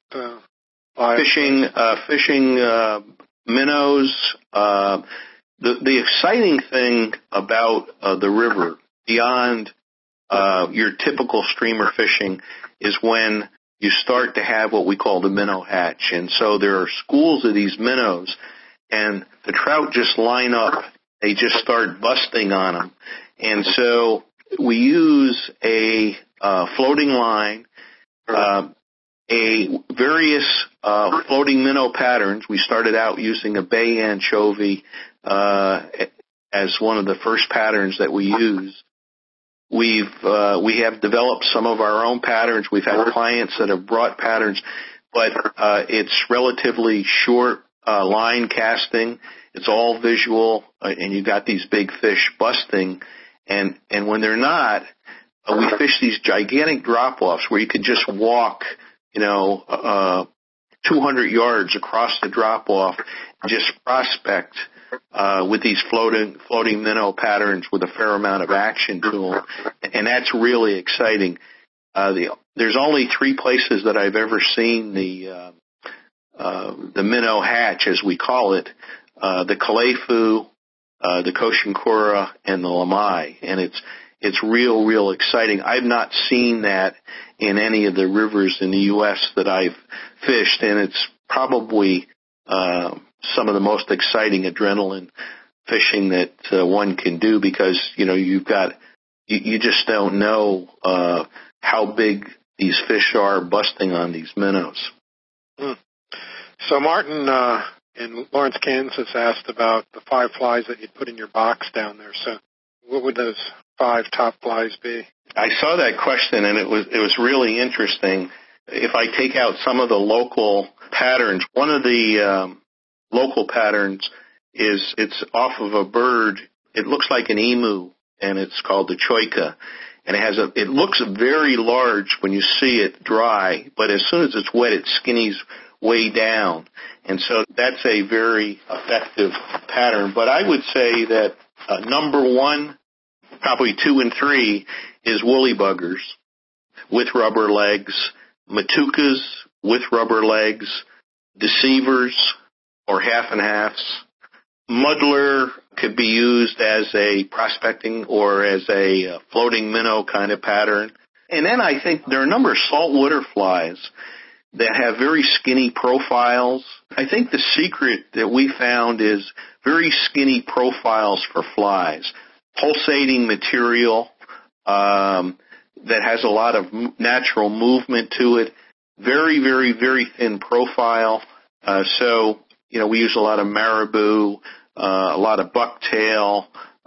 fishing minnows? The exciting thing about the river, beyond your typical streamer fishing, is when you start to have what we call the minnow hatch. And so there are schools of these minnows, and the trout just line up. They just start busting on them. And so we use a floating line, various floating minnow patterns. We started out using a bay anchovy, as one of the first patterns that we use. We have developed some of our own patterns. We've had clients that have brought patterns, but it's relatively short line casting. It's all visual, and you got these big fish busting. And when they're not, we fish these gigantic drop-offs where you could just walk, 200 yards across the drop-off and just prospect with these floating minnow patterns with a fair amount of action to them. And that's really exciting. There's only 3 places that I've ever seen the minnow hatch, as we call it, the Kalefu, the Koshinkura, and the Lamai. And it's real exciting. I've not seen that in any of the rivers in the U.S. that I've fished, and it's probably some of the most exciting adrenaline fishing that one can do, because you just don't know how big these fish are busting on these minnows. So Martin in Lawrence, Kansas asked about the 5 flies that you'd put in your box down there. So what would those 5 top flies be? I saw that question, and it was really interesting. If I take out some of the local patterns, one of the local patterns it's off of a bird. It looks like an emu, and it's called the choika. And it looks very large when you see it dry, but as soon as it's wet, it skinnies way down. And so that's a very effective pattern. But I would say that number 1, probably 2 and 3, is woolly buggers with rubber legs, matukas with rubber legs, deceivers or half and halves. Muddler could be used as a prospecting or as a floating minnow kind of pattern. And then I think there are a number of saltwater flies that have very skinny profiles. I think the secret that we found is very skinny profiles for flies. Pulsating material that has a lot of natural movement to it. Very thin profile. So we use a lot of marabou, a lot of bucktail,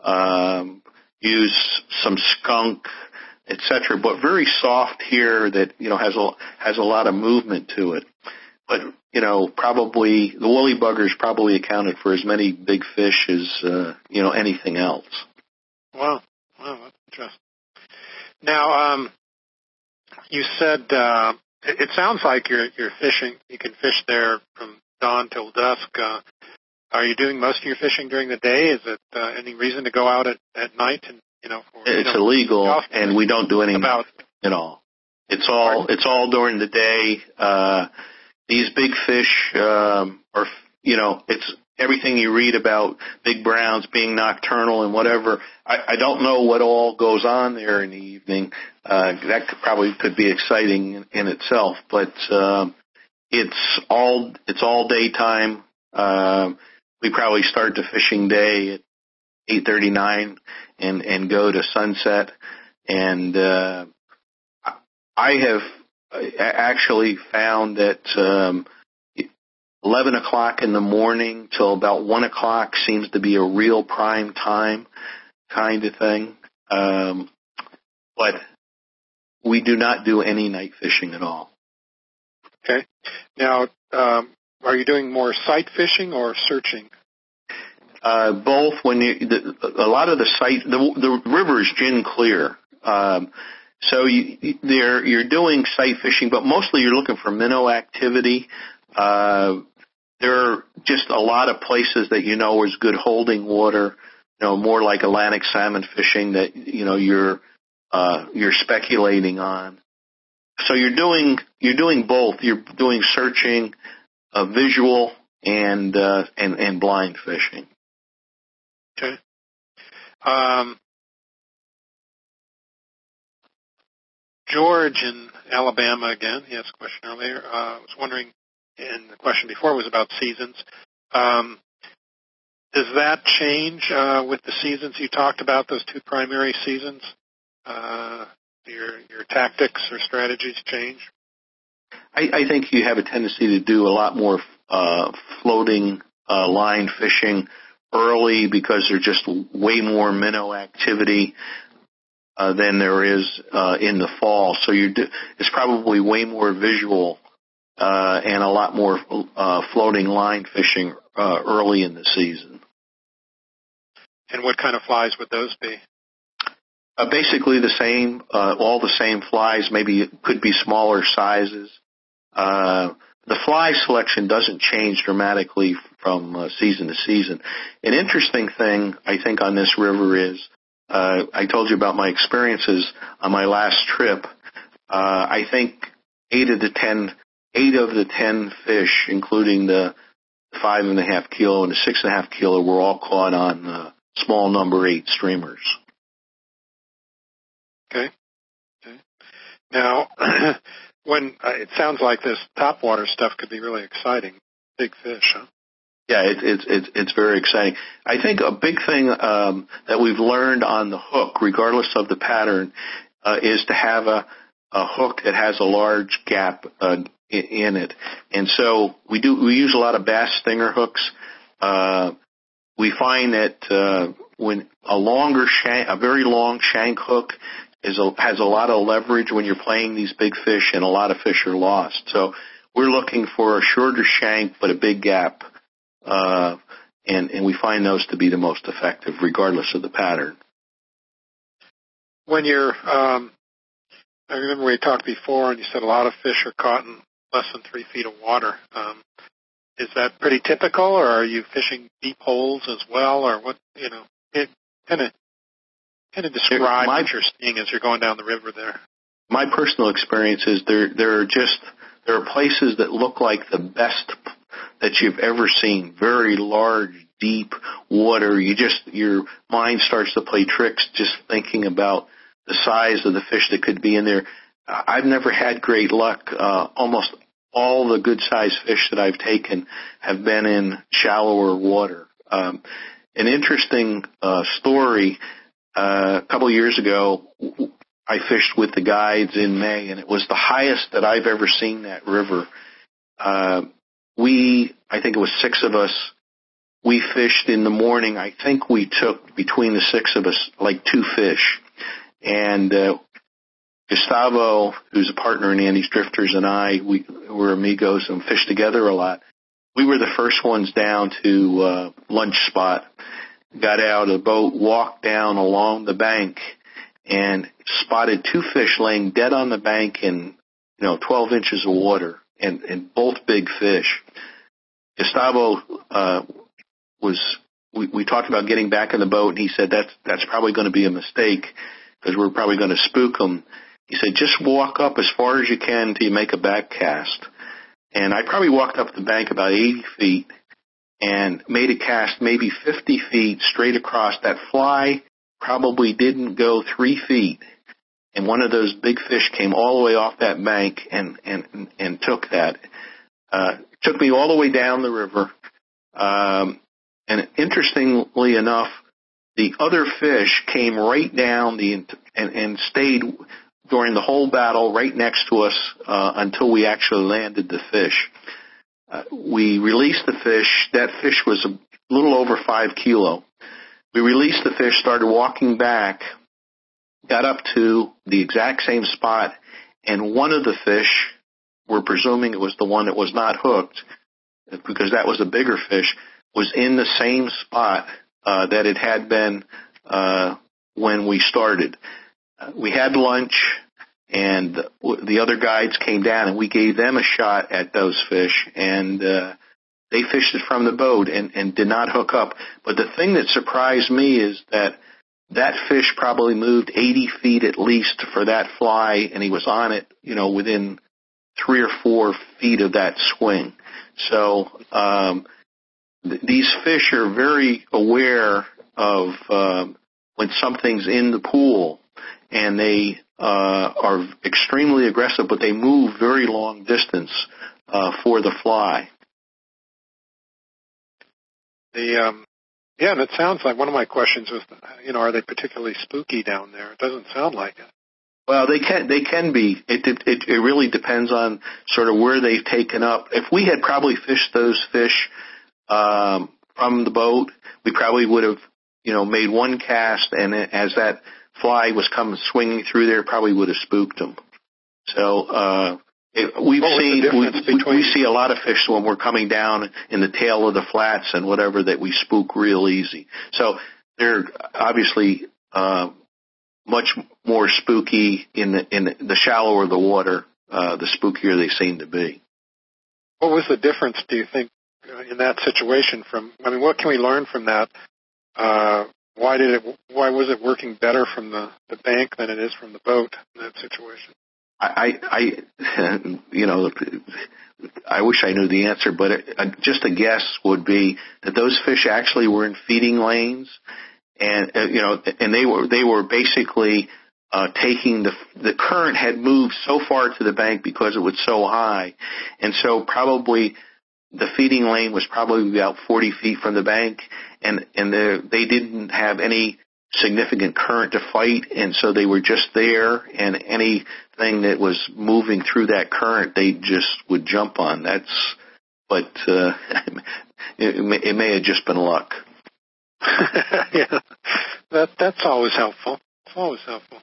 use some skunk, etc. But very soft here that has a lot of movement to it. But probably the woolly buggers probably accounted for as many big fish as anything else. Wow, that's interesting. Now, you said it sounds like you're fishing. You can fish there from dawn till dusk. Are you doing most of your fishing during the day? Is it any reason to go out at night? And it's illegal, and we don't do anything at all. It's all during the day. These big fish are it's everything you read about big browns being nocturnal and whatever. I don't know what all goes on there in the evening. That could be exciting in itself, but it's all daytime. We probably start the fishing day at 8:39 and go to sunset. And I have actually found that 11 o'clock in the morning till about 1 o'clock seems to be a real prime time kind of thing. But we do not do any night fishing at all. Okay. Now, are you doing more sight fishing or searching? Both. A lot of the river is gin clear. So you're doing sight fishing, but mostly you're looking for minnow activity. There are just a lot of places that is good holding water, more like Atlantic salmon fishing that you're speculating on. So you're doing both. You're doing searching, visual, and blind fishing. Okay. George in Alabama again. He asked a question earlier. I was wondering, and the question before was about seasons. Does that change with the seasons you talked about, those 2 primary seasons? Your tactics or strategies change? I think you have a tendency to do a lot more floating line fishing early because there's just way more minnow activity than there is in the fall. So it's probably way more visual and a lot more floating line fishing early in the season. And what kind of flies would those be? Basically the same, all the same flies. Maybe it could be smaller sizes. The fly selection doesn't change dramatically from season to season. An interesting thing, I think, on this river is, I told you about my experiences on my last trip. I think 8 of the 10 fish, including the 5.5 kilo and the 6.5 kilo, were all caught on small number 8 streamers. Okay. Now, when it sounds like this topwater stuff could be really exciting, big fish, huh? Yeah, it's very exciting. I think a big thing that we've learned on the hook, regardless of the pattern, is to have a hook that has a large gap in it. And so we use a lot of bass stinger hooks. We find that when a very long shank hook has a lot of leverage when you're playing these big fish, and a lot of fish are lost. So we're looking for a shorter shank but a big gap, and we find those to be the most effective regardless of the pattern. When you're, I remember we talked before, and you said a lot of fish are caught in less than 3 feet of water. Is that pretty typical, or are you fishing deep holes as well, or what? It kind of describe what you're seeing as you're going down the river there. My personal experience is there are places that look like the best that you've ever seen. Very large, deep water. Your mind starts to play tricks just thinking about the size of the fish that could be in there. I've never had great luck. Almost all the good-sized fish that I've taken have been in shallower water. An interesting story. A couple of years ago, I fished with the guides in May, and it was the highest that I've ever seen that river. I think it was 6 of us. We fished in the morning. I think we took, between the 6 of us, like 2 fish. And Gustavo, who's a partner in Andy's Drifters, and I, we were amigos and fished together a lot. We were the first ones down to lunch spot. Got out of the boat, walked down along the bank, and spotted 2 fish laying dead on the bank in 12 inches of water, and both big fish. Gustavo we talked about getting back in the boat, and he said that's probably going to be a mistake because we're probably going to spook them. He said, just walk up as far as you can until you make a back cast. And I probably walked up the bank about 80 feet and made a cast maybe 50 feet straight across. That fly probably didn't go 3 feet, and one of those big fish came all the way off that bank and took that. Took me all the way down the river. And interestingly enough, the other fish came right down and stayed during the whole battle right next to us until we actually landed the fish. We released the fish. That fish was a little over 5 kilo. We released the fish, started walking back, got up to the exact same spot, and one of the fish, we're presuming it was the one that was not hooked, because that was a bigger fish, was in the same spot that it had been when we started. We had lunch, and the other guides came down, and we gave them a shot at those fish, and they fished it from the boat and did not hook up. But the thing that surprised me is that fish probably moved 80 feet at least for that fly, and he was on it, within 3 or 4 feet of that swing. So these fish are very aware of when something's in the pool, and they are extremely aggressive, but they move very long distance for the fly. And it sounds like one of my questions was, are they particularly spooky down there? It doesn't sound like it. Well, they can be. It really depends on sort of where they've taken up. If we had probably fished those fish from the boat, we probably would have, made one cast, and as that fly was coming swinging through there, probably would have spooked them. So we see a lot of fish when we're coming down in the tail of the flats and whatever that we spook real easy. So they're obviously much more spooky in the shallower the water, the spookier they seem to be. What was the difference, do you think, in that situation? What can we learn from that? Why was it working better from the bank than it is from the boat in that situation? I wish I knew the answer, but just a guess would be that those fish actually were in feeding lanes, and they were basically taking the current had moved so far to the bank because it was so high, and so probably the feeding lane was probably about 40 feet from the bank, and they didn't have any significant current to fight, and so they were just there, and anything that was moving through that current, they just would jump on. It may have just been luck. Yeah, that's always helpful. It's always helpful.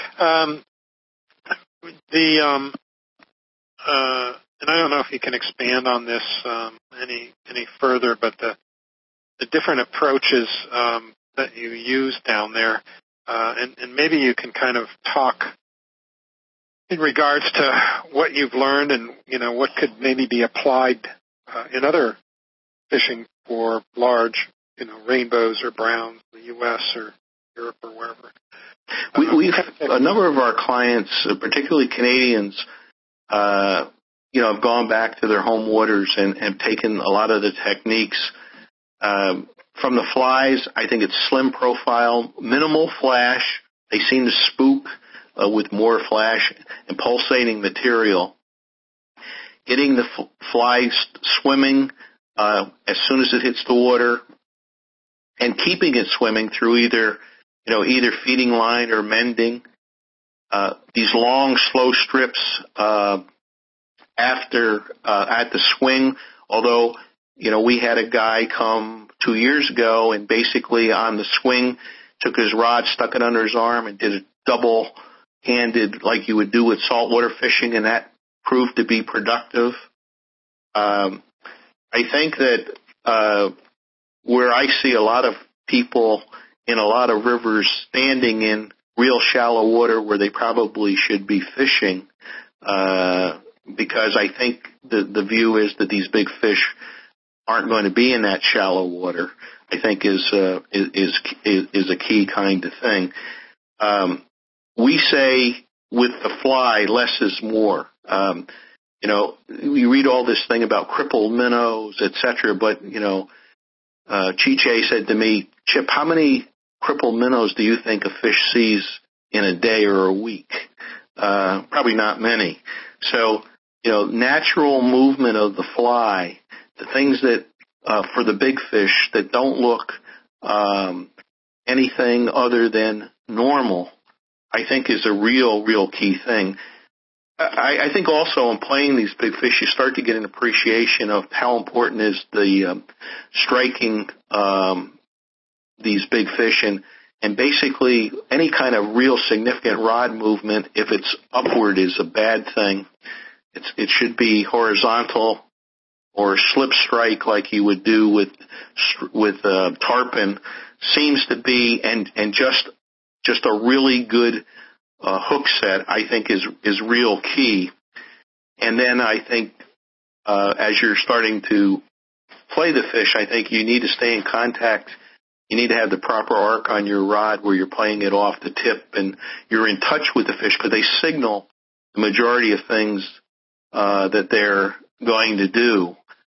And I don't know if you can expand on this any further, but the different approaches that you use down there, and maybe you can kind of talk in regards to what you've learned and what could maybe be applied in other fishing for large rainbows or browns in the U.S. or Europe or wherever. We've a number of our clients, particularly Canadians, have gone back to their home waters and have taken a lot of the techniques. From the flies, I think it's slim profile, minimal flash. They seem to spook with more flash and pulsating material. Getting the fly swimming as soon as it hits the water, and keeping it swimming through either feeding line or mending. These long, slow strips at the swing, although, we had a guy come 2 years ago and basically on the swing took his rod, stuck it under his arm, and did a double-handed like you would do with saltwater fishing, and that proved to be productive. I think that where I see a lot of people in a lot of rivers standing in real shallow water where they probably should be fishing, because I think the view is that these big fish aren't going to be in that shallow water, I think is a key kind of thing. We say with the fly, less is more. We read all this thing about crippled minnows, etc., but, Chiche said to me, Chip, how many crippled minnows do you think a fish sees in a day or a week? Probably not many. So, natural movement of the fly, the things that, for the big fish that don't look anything other than normal, I think is a real key thing. I think also in playing these big fish, you start to get an appreciation of how important is the striking these big fish, and basically any kind of real significant rod movement, if it's upward, is a bad thing. It should be horizontal or slip strike like you would do with tarpon. Seems to be and just a really good hook set, I think, is real key. And then I think as you're starting to play the fish, I think you need to stay in contact. You need to have the proper arc on your rod where you're playing it off the tip, and you're in touch with the fish because they signal the majority of things that they're going to do.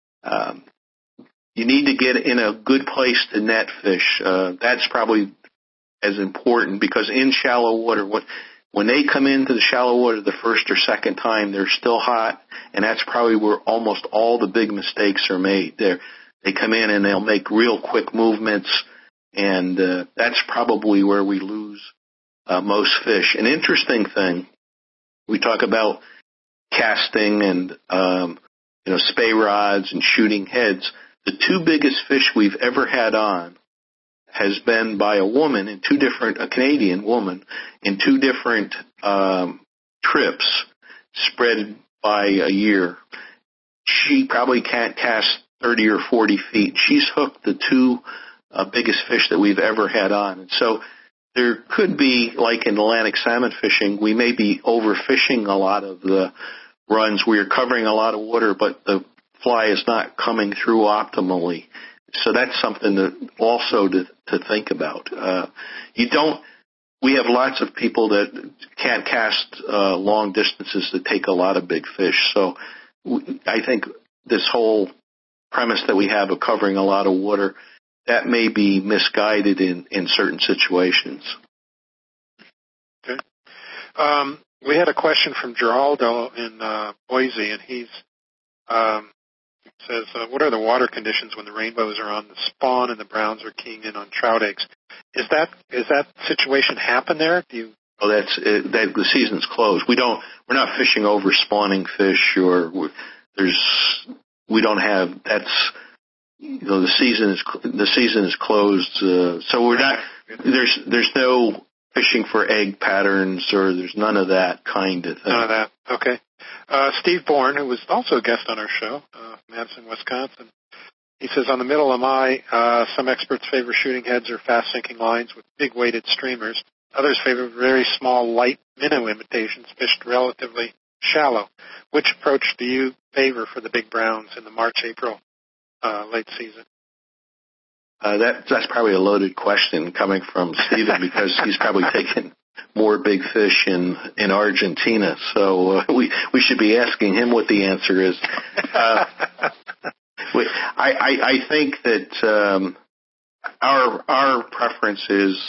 You need to get in a good place to net fish. That's probably as important, because in shallow water, when they come into the shallow water the first or second time, they're still hot, and that's probably where almost all the big mistakes are made. They come in and they'll make real quick movements, and that's probably where we lose most fish. An interesting thing, we talk about casting and spay rods and shooting heads. The two biggest fish we've ever had on has been by a woman a Canadian woman, in two different trips spread by a year. She probably can't cast 30 or 40 feet. She's hooked the two biggest fish that we've ever had on. And so there could be, like in Atlantic salmon fishing, we may be overfishing a lot of the runs. We are covering a lot of water, but the fly is not coming through optimally. So that's something that also to think about. We have lots of people that can't cast long distances that take a lot of big fish. So I think this whole premise that we have of covering a lot of water, that may be misguided in certain situations. Okay. We had a question from Geraldo in Boise, and he says, what are the water conditions when the rainbows are on the spawn and the browns are keying in on trout eggs? Is that situation happen there? The season's closed. We're not fishing over spawning fish, or the season is closed. So we're not. There's no fishing for egg patterns, or there's none of that kind of thing. None of that. Okay. Steve Bourne, who was also a guest on our show, Madison, Wisconsin, he says, on the middle of some experts favor shooting heads or fast-sinking lines with big weighted streamers. Others favor very small, light minnow imitations fished relatively shallow. Which approach do you favor for the big browns in the March, April, late season? That's probably a loaded question coming from Stephen because he's probably taken more big fish in Argentina. So we should be asking him what the answer is. I think that our preference is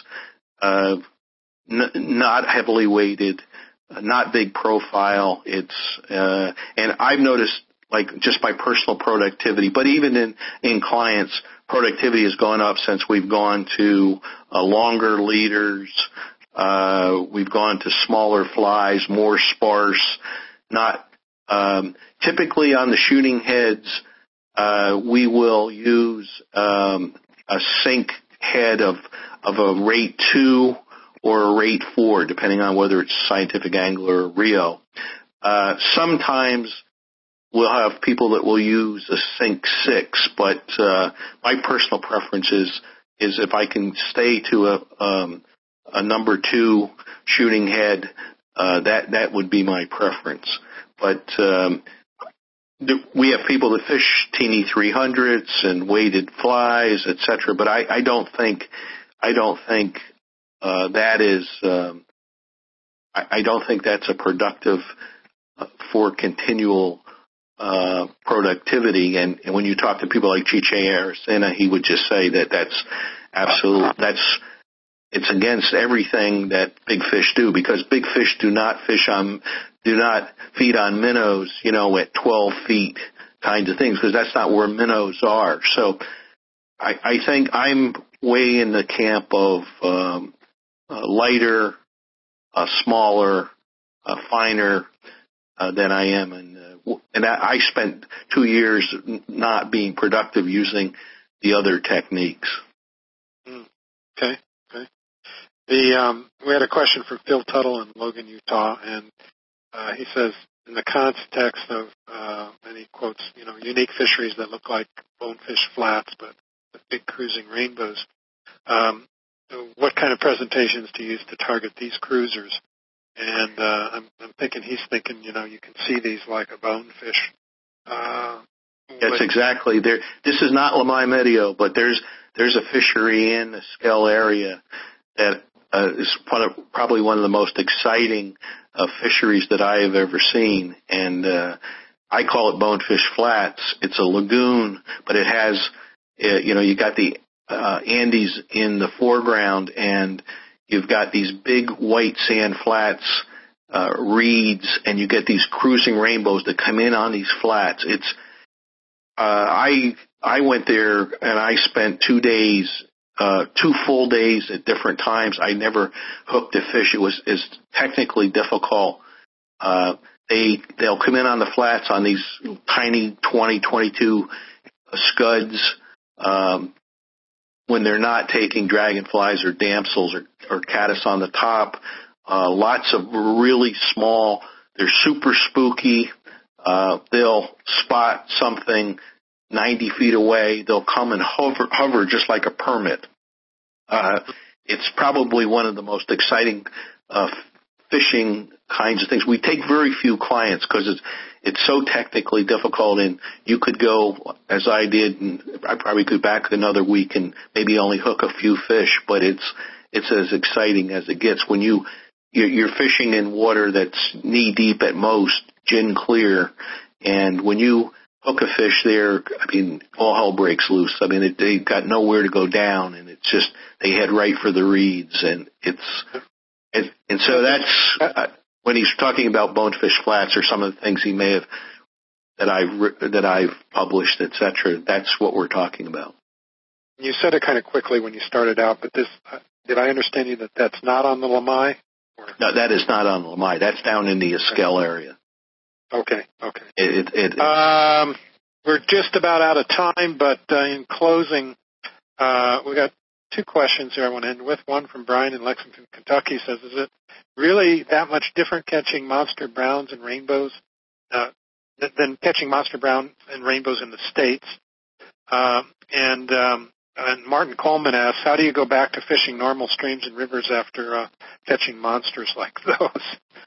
not heavily weighted, not big profile. It's and I've noticed, like, just by personal productivity, but even in clients, productivity has gone up since we've gone to longer leaders. We've gone to smaller flies, more sparse. Not typically on the shooting heads. We will use a sink head of a rate 2 or a rate 4, depending on whether it's Scientific Angler or Rio. Sometimes we'll have people that will use a sink 6, but my personal preference is if I can stay to a number 2 shooting head, that would be my preference. But we have people that fish teeny 300s and weighted flies, etc. But I don't think that is. I don't think that's a productive for continual productivity. And when you talk to people like Chiche Aracena, he would just say that that's absolute. It's against everything that big fish do, because big fish do not feed on minnows, at 12 feet kinds of things, because that's not where minnows are. So I think I'm way in the camp of lighter, smaller, finer than I am. And I spent 2 years not being productive using the other techniques. Okay. We had a question from Phil Tuttle in Logan, Utah, and he says, in the context of, and he quotes, unique fisheries that look like bonefish flats, but with big cruising rainbows. What kind of presentations do you use to target these cruisers? And I'm thinking he's thinking, you can see these like a bonefish. That's exactly there. This is not Lamai Medio, but there's a fishery in the Skell area that is probably one of the most exciting fisheries that I have ever seen, and I call it Bonefish Flats. It's a lagoon, but it has, you got the Andes in the foreground, and you've got these big white sand flats, reeds, and you get these cruising rainbows that come in on these flats. It's I went there and I spent 2 days. 2 full days at different times. I never hooked a fish. It's technically difficult. They'll come in on the flats on these tiny 20, 22 scuds, when they're not taking dragonflies or damsels or caddis on the top. Lots of really small. They're super spooky. They'll spot something 90 feet away. They'll come and hover just like a permit. It's probably one of the most exciting fishing kinds of things. We take very few clients because it's so technically difficult, and you could go, as I did, and I probably could back another week and maybe only hook a few fish, but it's as exciting as it gets when you're fishing in water that's knee deep at most, gin clear, and when you hook a fish there, I mean, all hell breaks loose. I mean, they got nowhere to go down, and it's just they head right for the reeds, and so that's when he's talking about Bonefish Flats or some of the things he may have that I've published, etc. That's what we're talking about. You said it kind of quickly when you started out, but this did I understand you that that's not on the Lamai? No, that is not on the Lamai. That's down in the Esquel area. Okay. We're just about out of time, but in closing, we got two questions here I want to end with. One from Brian in Lexington, Kentucky says, is it really that much different catching monster browns and rainbows than catching monster brown and rainbows in the States? And Martin Coleman asks, how do you go back to fishing normal streams and rivers after catching monsters like those?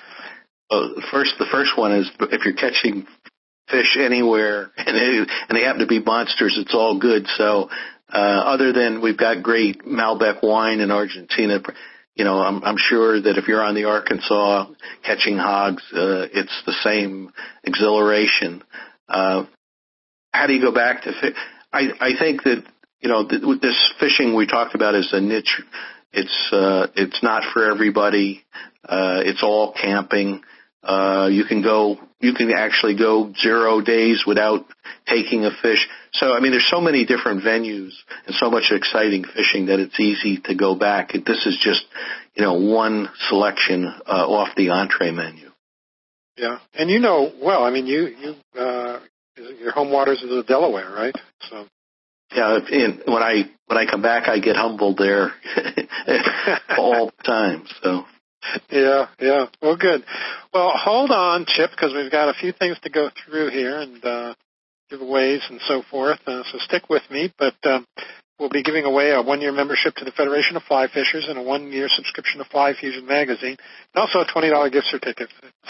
The first one is if you're catching fish anywhere and they happen to be monsters, it's all good. So other than we've got great Malbec wine in Argentina, I'm sure that if you're on the Arkansas catching hogs, it's the same exhilaration. How do you go back to fish? I think that this fishing we talked about is a niche. It's not for everybody. It's all camping. You can actually go 0 days without taking a fish. So, I mean, there's so many different venues and so much exciting fishing that it's easy to go back. This is just, one selection off the entree menu. Yeah. And well, I mean, your home waters is the Delaware, right? So. Yeah, and when I come back, I get humbled there all the time. So. Yeah. Well, good. Well, hold on, Chip, because we've got a few things to go through here and giveaways and so forth. So stick with me. But we'll be giving away a 1-year membership to the Federation of Fly Fishers and a 1-year subscription to Fly Fusion magazine, and also a $20 gift certificate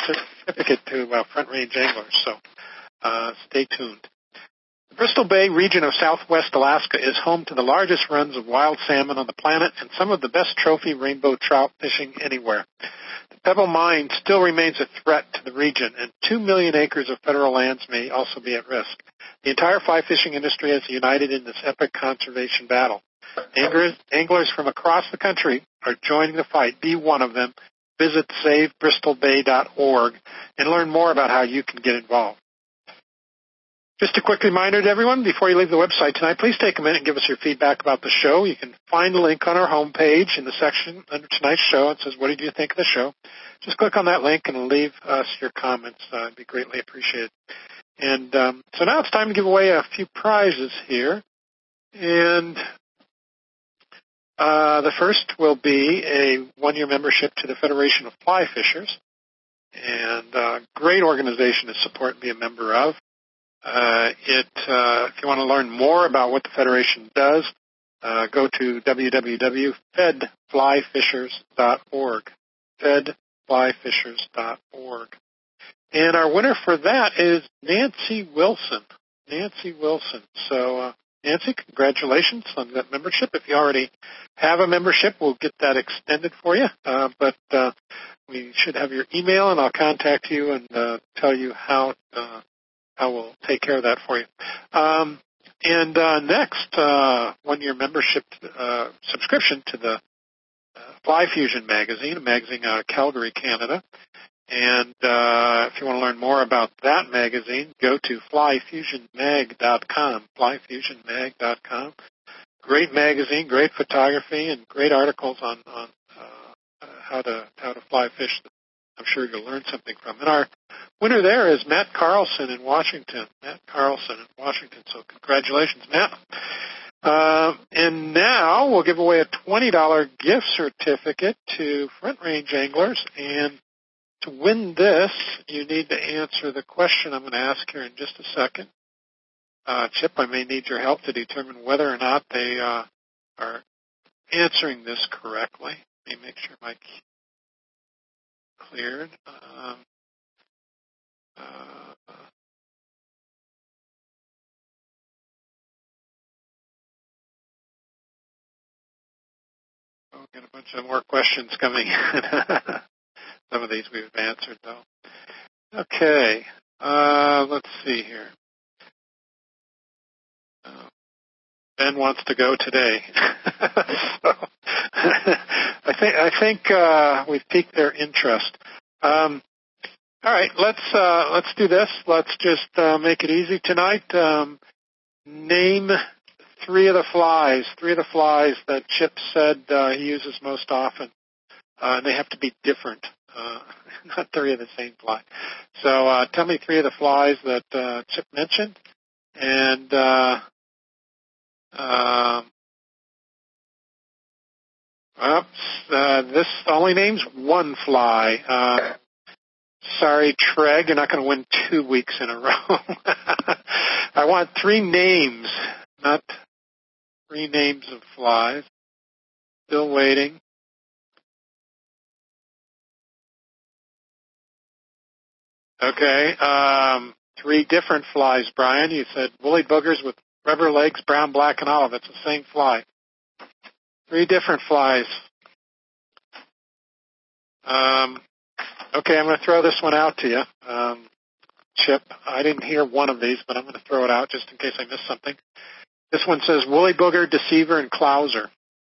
to Front Range Anglers. So stay tuned. The Bristol Bay region of southwest Alaska is home to the largest runs of wild salmon on the planet and some of the best trophy rainbow trout fishing anywhere. The Pebble Mine still remains a threat to the region, and 2 million acres of federal lands may also be at risk. The entire fly fishing industry is united in this epic conservation battle. Anglers from across the country are joining the fight. Be one of them. Visit SaveBristolBay.org and learn more about how you can get involved. Just a quick reminder to everyone, before you leave the website tonight, please take a minute and give us your feedback about the show. You can find the link on our homepage in the section under tonight's show. It says, what did you think of the show? Just click on that link and leave us your comments. It'd be greatly appreciated. And so now it's time to give away a few prizes here. And the first will be a 1-year membership to the Federation of Fly Fishers. And a great organization to support and be a member of. If you want to learn more about what the Federation does, go to www.fedflyfishers.org. Fedflyfishers.org. And our winner for that is Nancy Wilson. So, Nancy, congratulations on that membership. If you already have a membership, we'll get that extended for you. But we should have your email, and I'll contact you and tell you how we'll take care of that for you. And next, 1-year membership subscription to the Fly Fusion magazine, a magazine out of Calgary, Canada. And if you want to learn more about that magazine, go to flyfusionmag.com, flyfusionmag.com. Great magazine, great photography, and great articles on how to fly fish I'm sure you'll learn something from. And our winner there is Matt Carlson in Washington. Matt Carlson in Washington. So congratulations, Matt. And now we'll give away a $20 gift certificate to Front Range Anglers. And to win this, you need to answer the question I'm going to ask here in just a second. Chip, I may need your help to determine whether or not they are answering this correctly. Let me make sure my cleared. We'll get a bunch of more questions coming in. Some of these we've answered, though. Okay. Let's see here. Ben wants to go today. So, I think we've piqued their interest. All right, let's do this. Let's just make it easy tonight. Name three of the flies that Chip said he uses most often. And they have to be different, not three of the same fly. So tell me three of the flies that Chip mentioned, and this only names one fly. Sorry, Treg, you're not going to win 2 weeks in a row. I want three names, not three names of flies. Still waiting. Okay, three different flies, Brian. You said woolly boogers with rubber legs, brown, black, and olive. It's the same fly. Three different flies. Okay, I'm going to throw this one out to you. Chip, I didn't hear one of these, but I'm going to throw it out just in case I missed something. This one says woolly booger, deceiver, and clouser.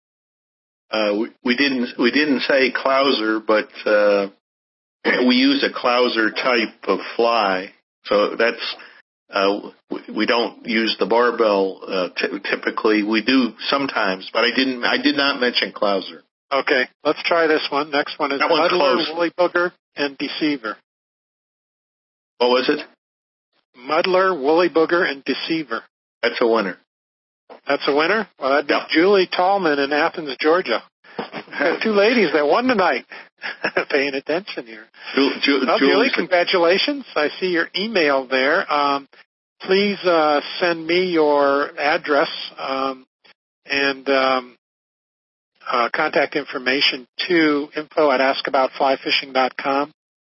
We didn't say clouser, but we use a clouser type of fly. So that's we don't use the barbell typically. We do sometimes, but I did not mention clouser. Okay, let's try this one. Next one is muddler, woolly booger, and deceiver. What was it? Muddler, woolly booger, and deceiver. That's a winner. That's a winner? Well, that'd be Julie Tallman in Athens, Georgia. Two ladies that won tonight. Paying attention here. Julie, congratulations. I see your email there. Please send me your address and contact information to info@askaboutflyfishing.com,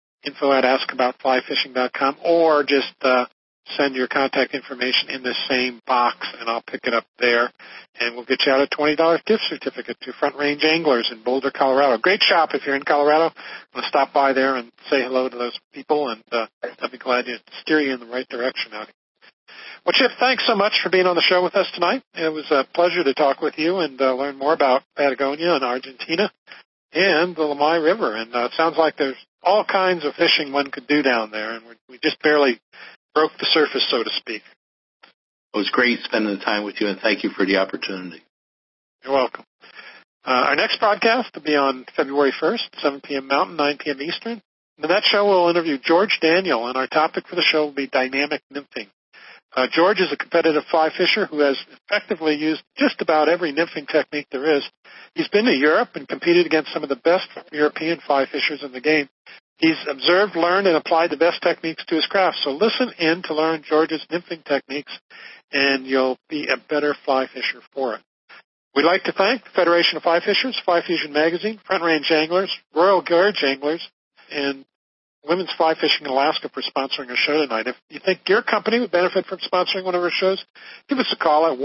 info@askaboutflyfishing.com, or just send your contact information in the same box, and I'll pick it up there, and we'll get you out a $20 gift certificate to Front Range Anglers in Boulder, Colorado. Great shop if you're in Colorado. I'm going to stop by there and say hello to those people, and I'll be glad to steer you in the right direction out here. Well, Chip, thanks so much for being on the show with us tonight. It was a pleasure to talk with you and learn more about Patagonia and Argentina and the Lamai River. And it sounds like there's all kinds of fishing one could do down there, and we just barely broke the surface, so to speak. It was great spending the time with you, and thank you for the opportunity. You're welcome. Our next broadcast will be on February 1st, 7 p.m. Mountain, 9 p.m. Eastern. In that show, we'll interview George Daniel, and our topic for the show will be dynamic nymphing. George is a competitive fly fisher who has effectively used just about every nymphing technique there is. He's been to Europe and competed against some of the best European fly fishers in the game. He's observed, learned, and applied the best techniques to his craft. So listen in to learn George's nymphing techniques, and you'll be a better fly fisher for it. We'd like to thank the Federation of Fly Fishers, Fly Fusion Magazine, Front Range Anglers, Royal Gorge Anglers, and Women's Fly Fishing in Alaska for sponsoring our show tonight. If you think your company would benefit from sponsoring one of our shows, give us a call at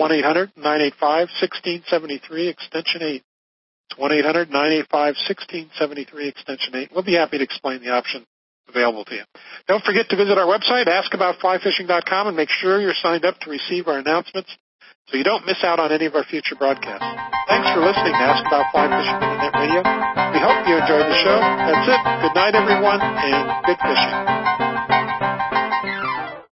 1-800-985-1673, extension 8. It's 1-800-985-1673, extension 8. We'll be happy to explain the option available to you. Don't forget to visit our website, askaboutflyfishing.com, and make sure you're signed up to receive our announcements so you don't miss out on any of our future broadcasts. Thanks for listening to Ask About Fly Fishing Internet Radio. We hope you enjoyed the show. That's it. Good night, everyone, and good fishing.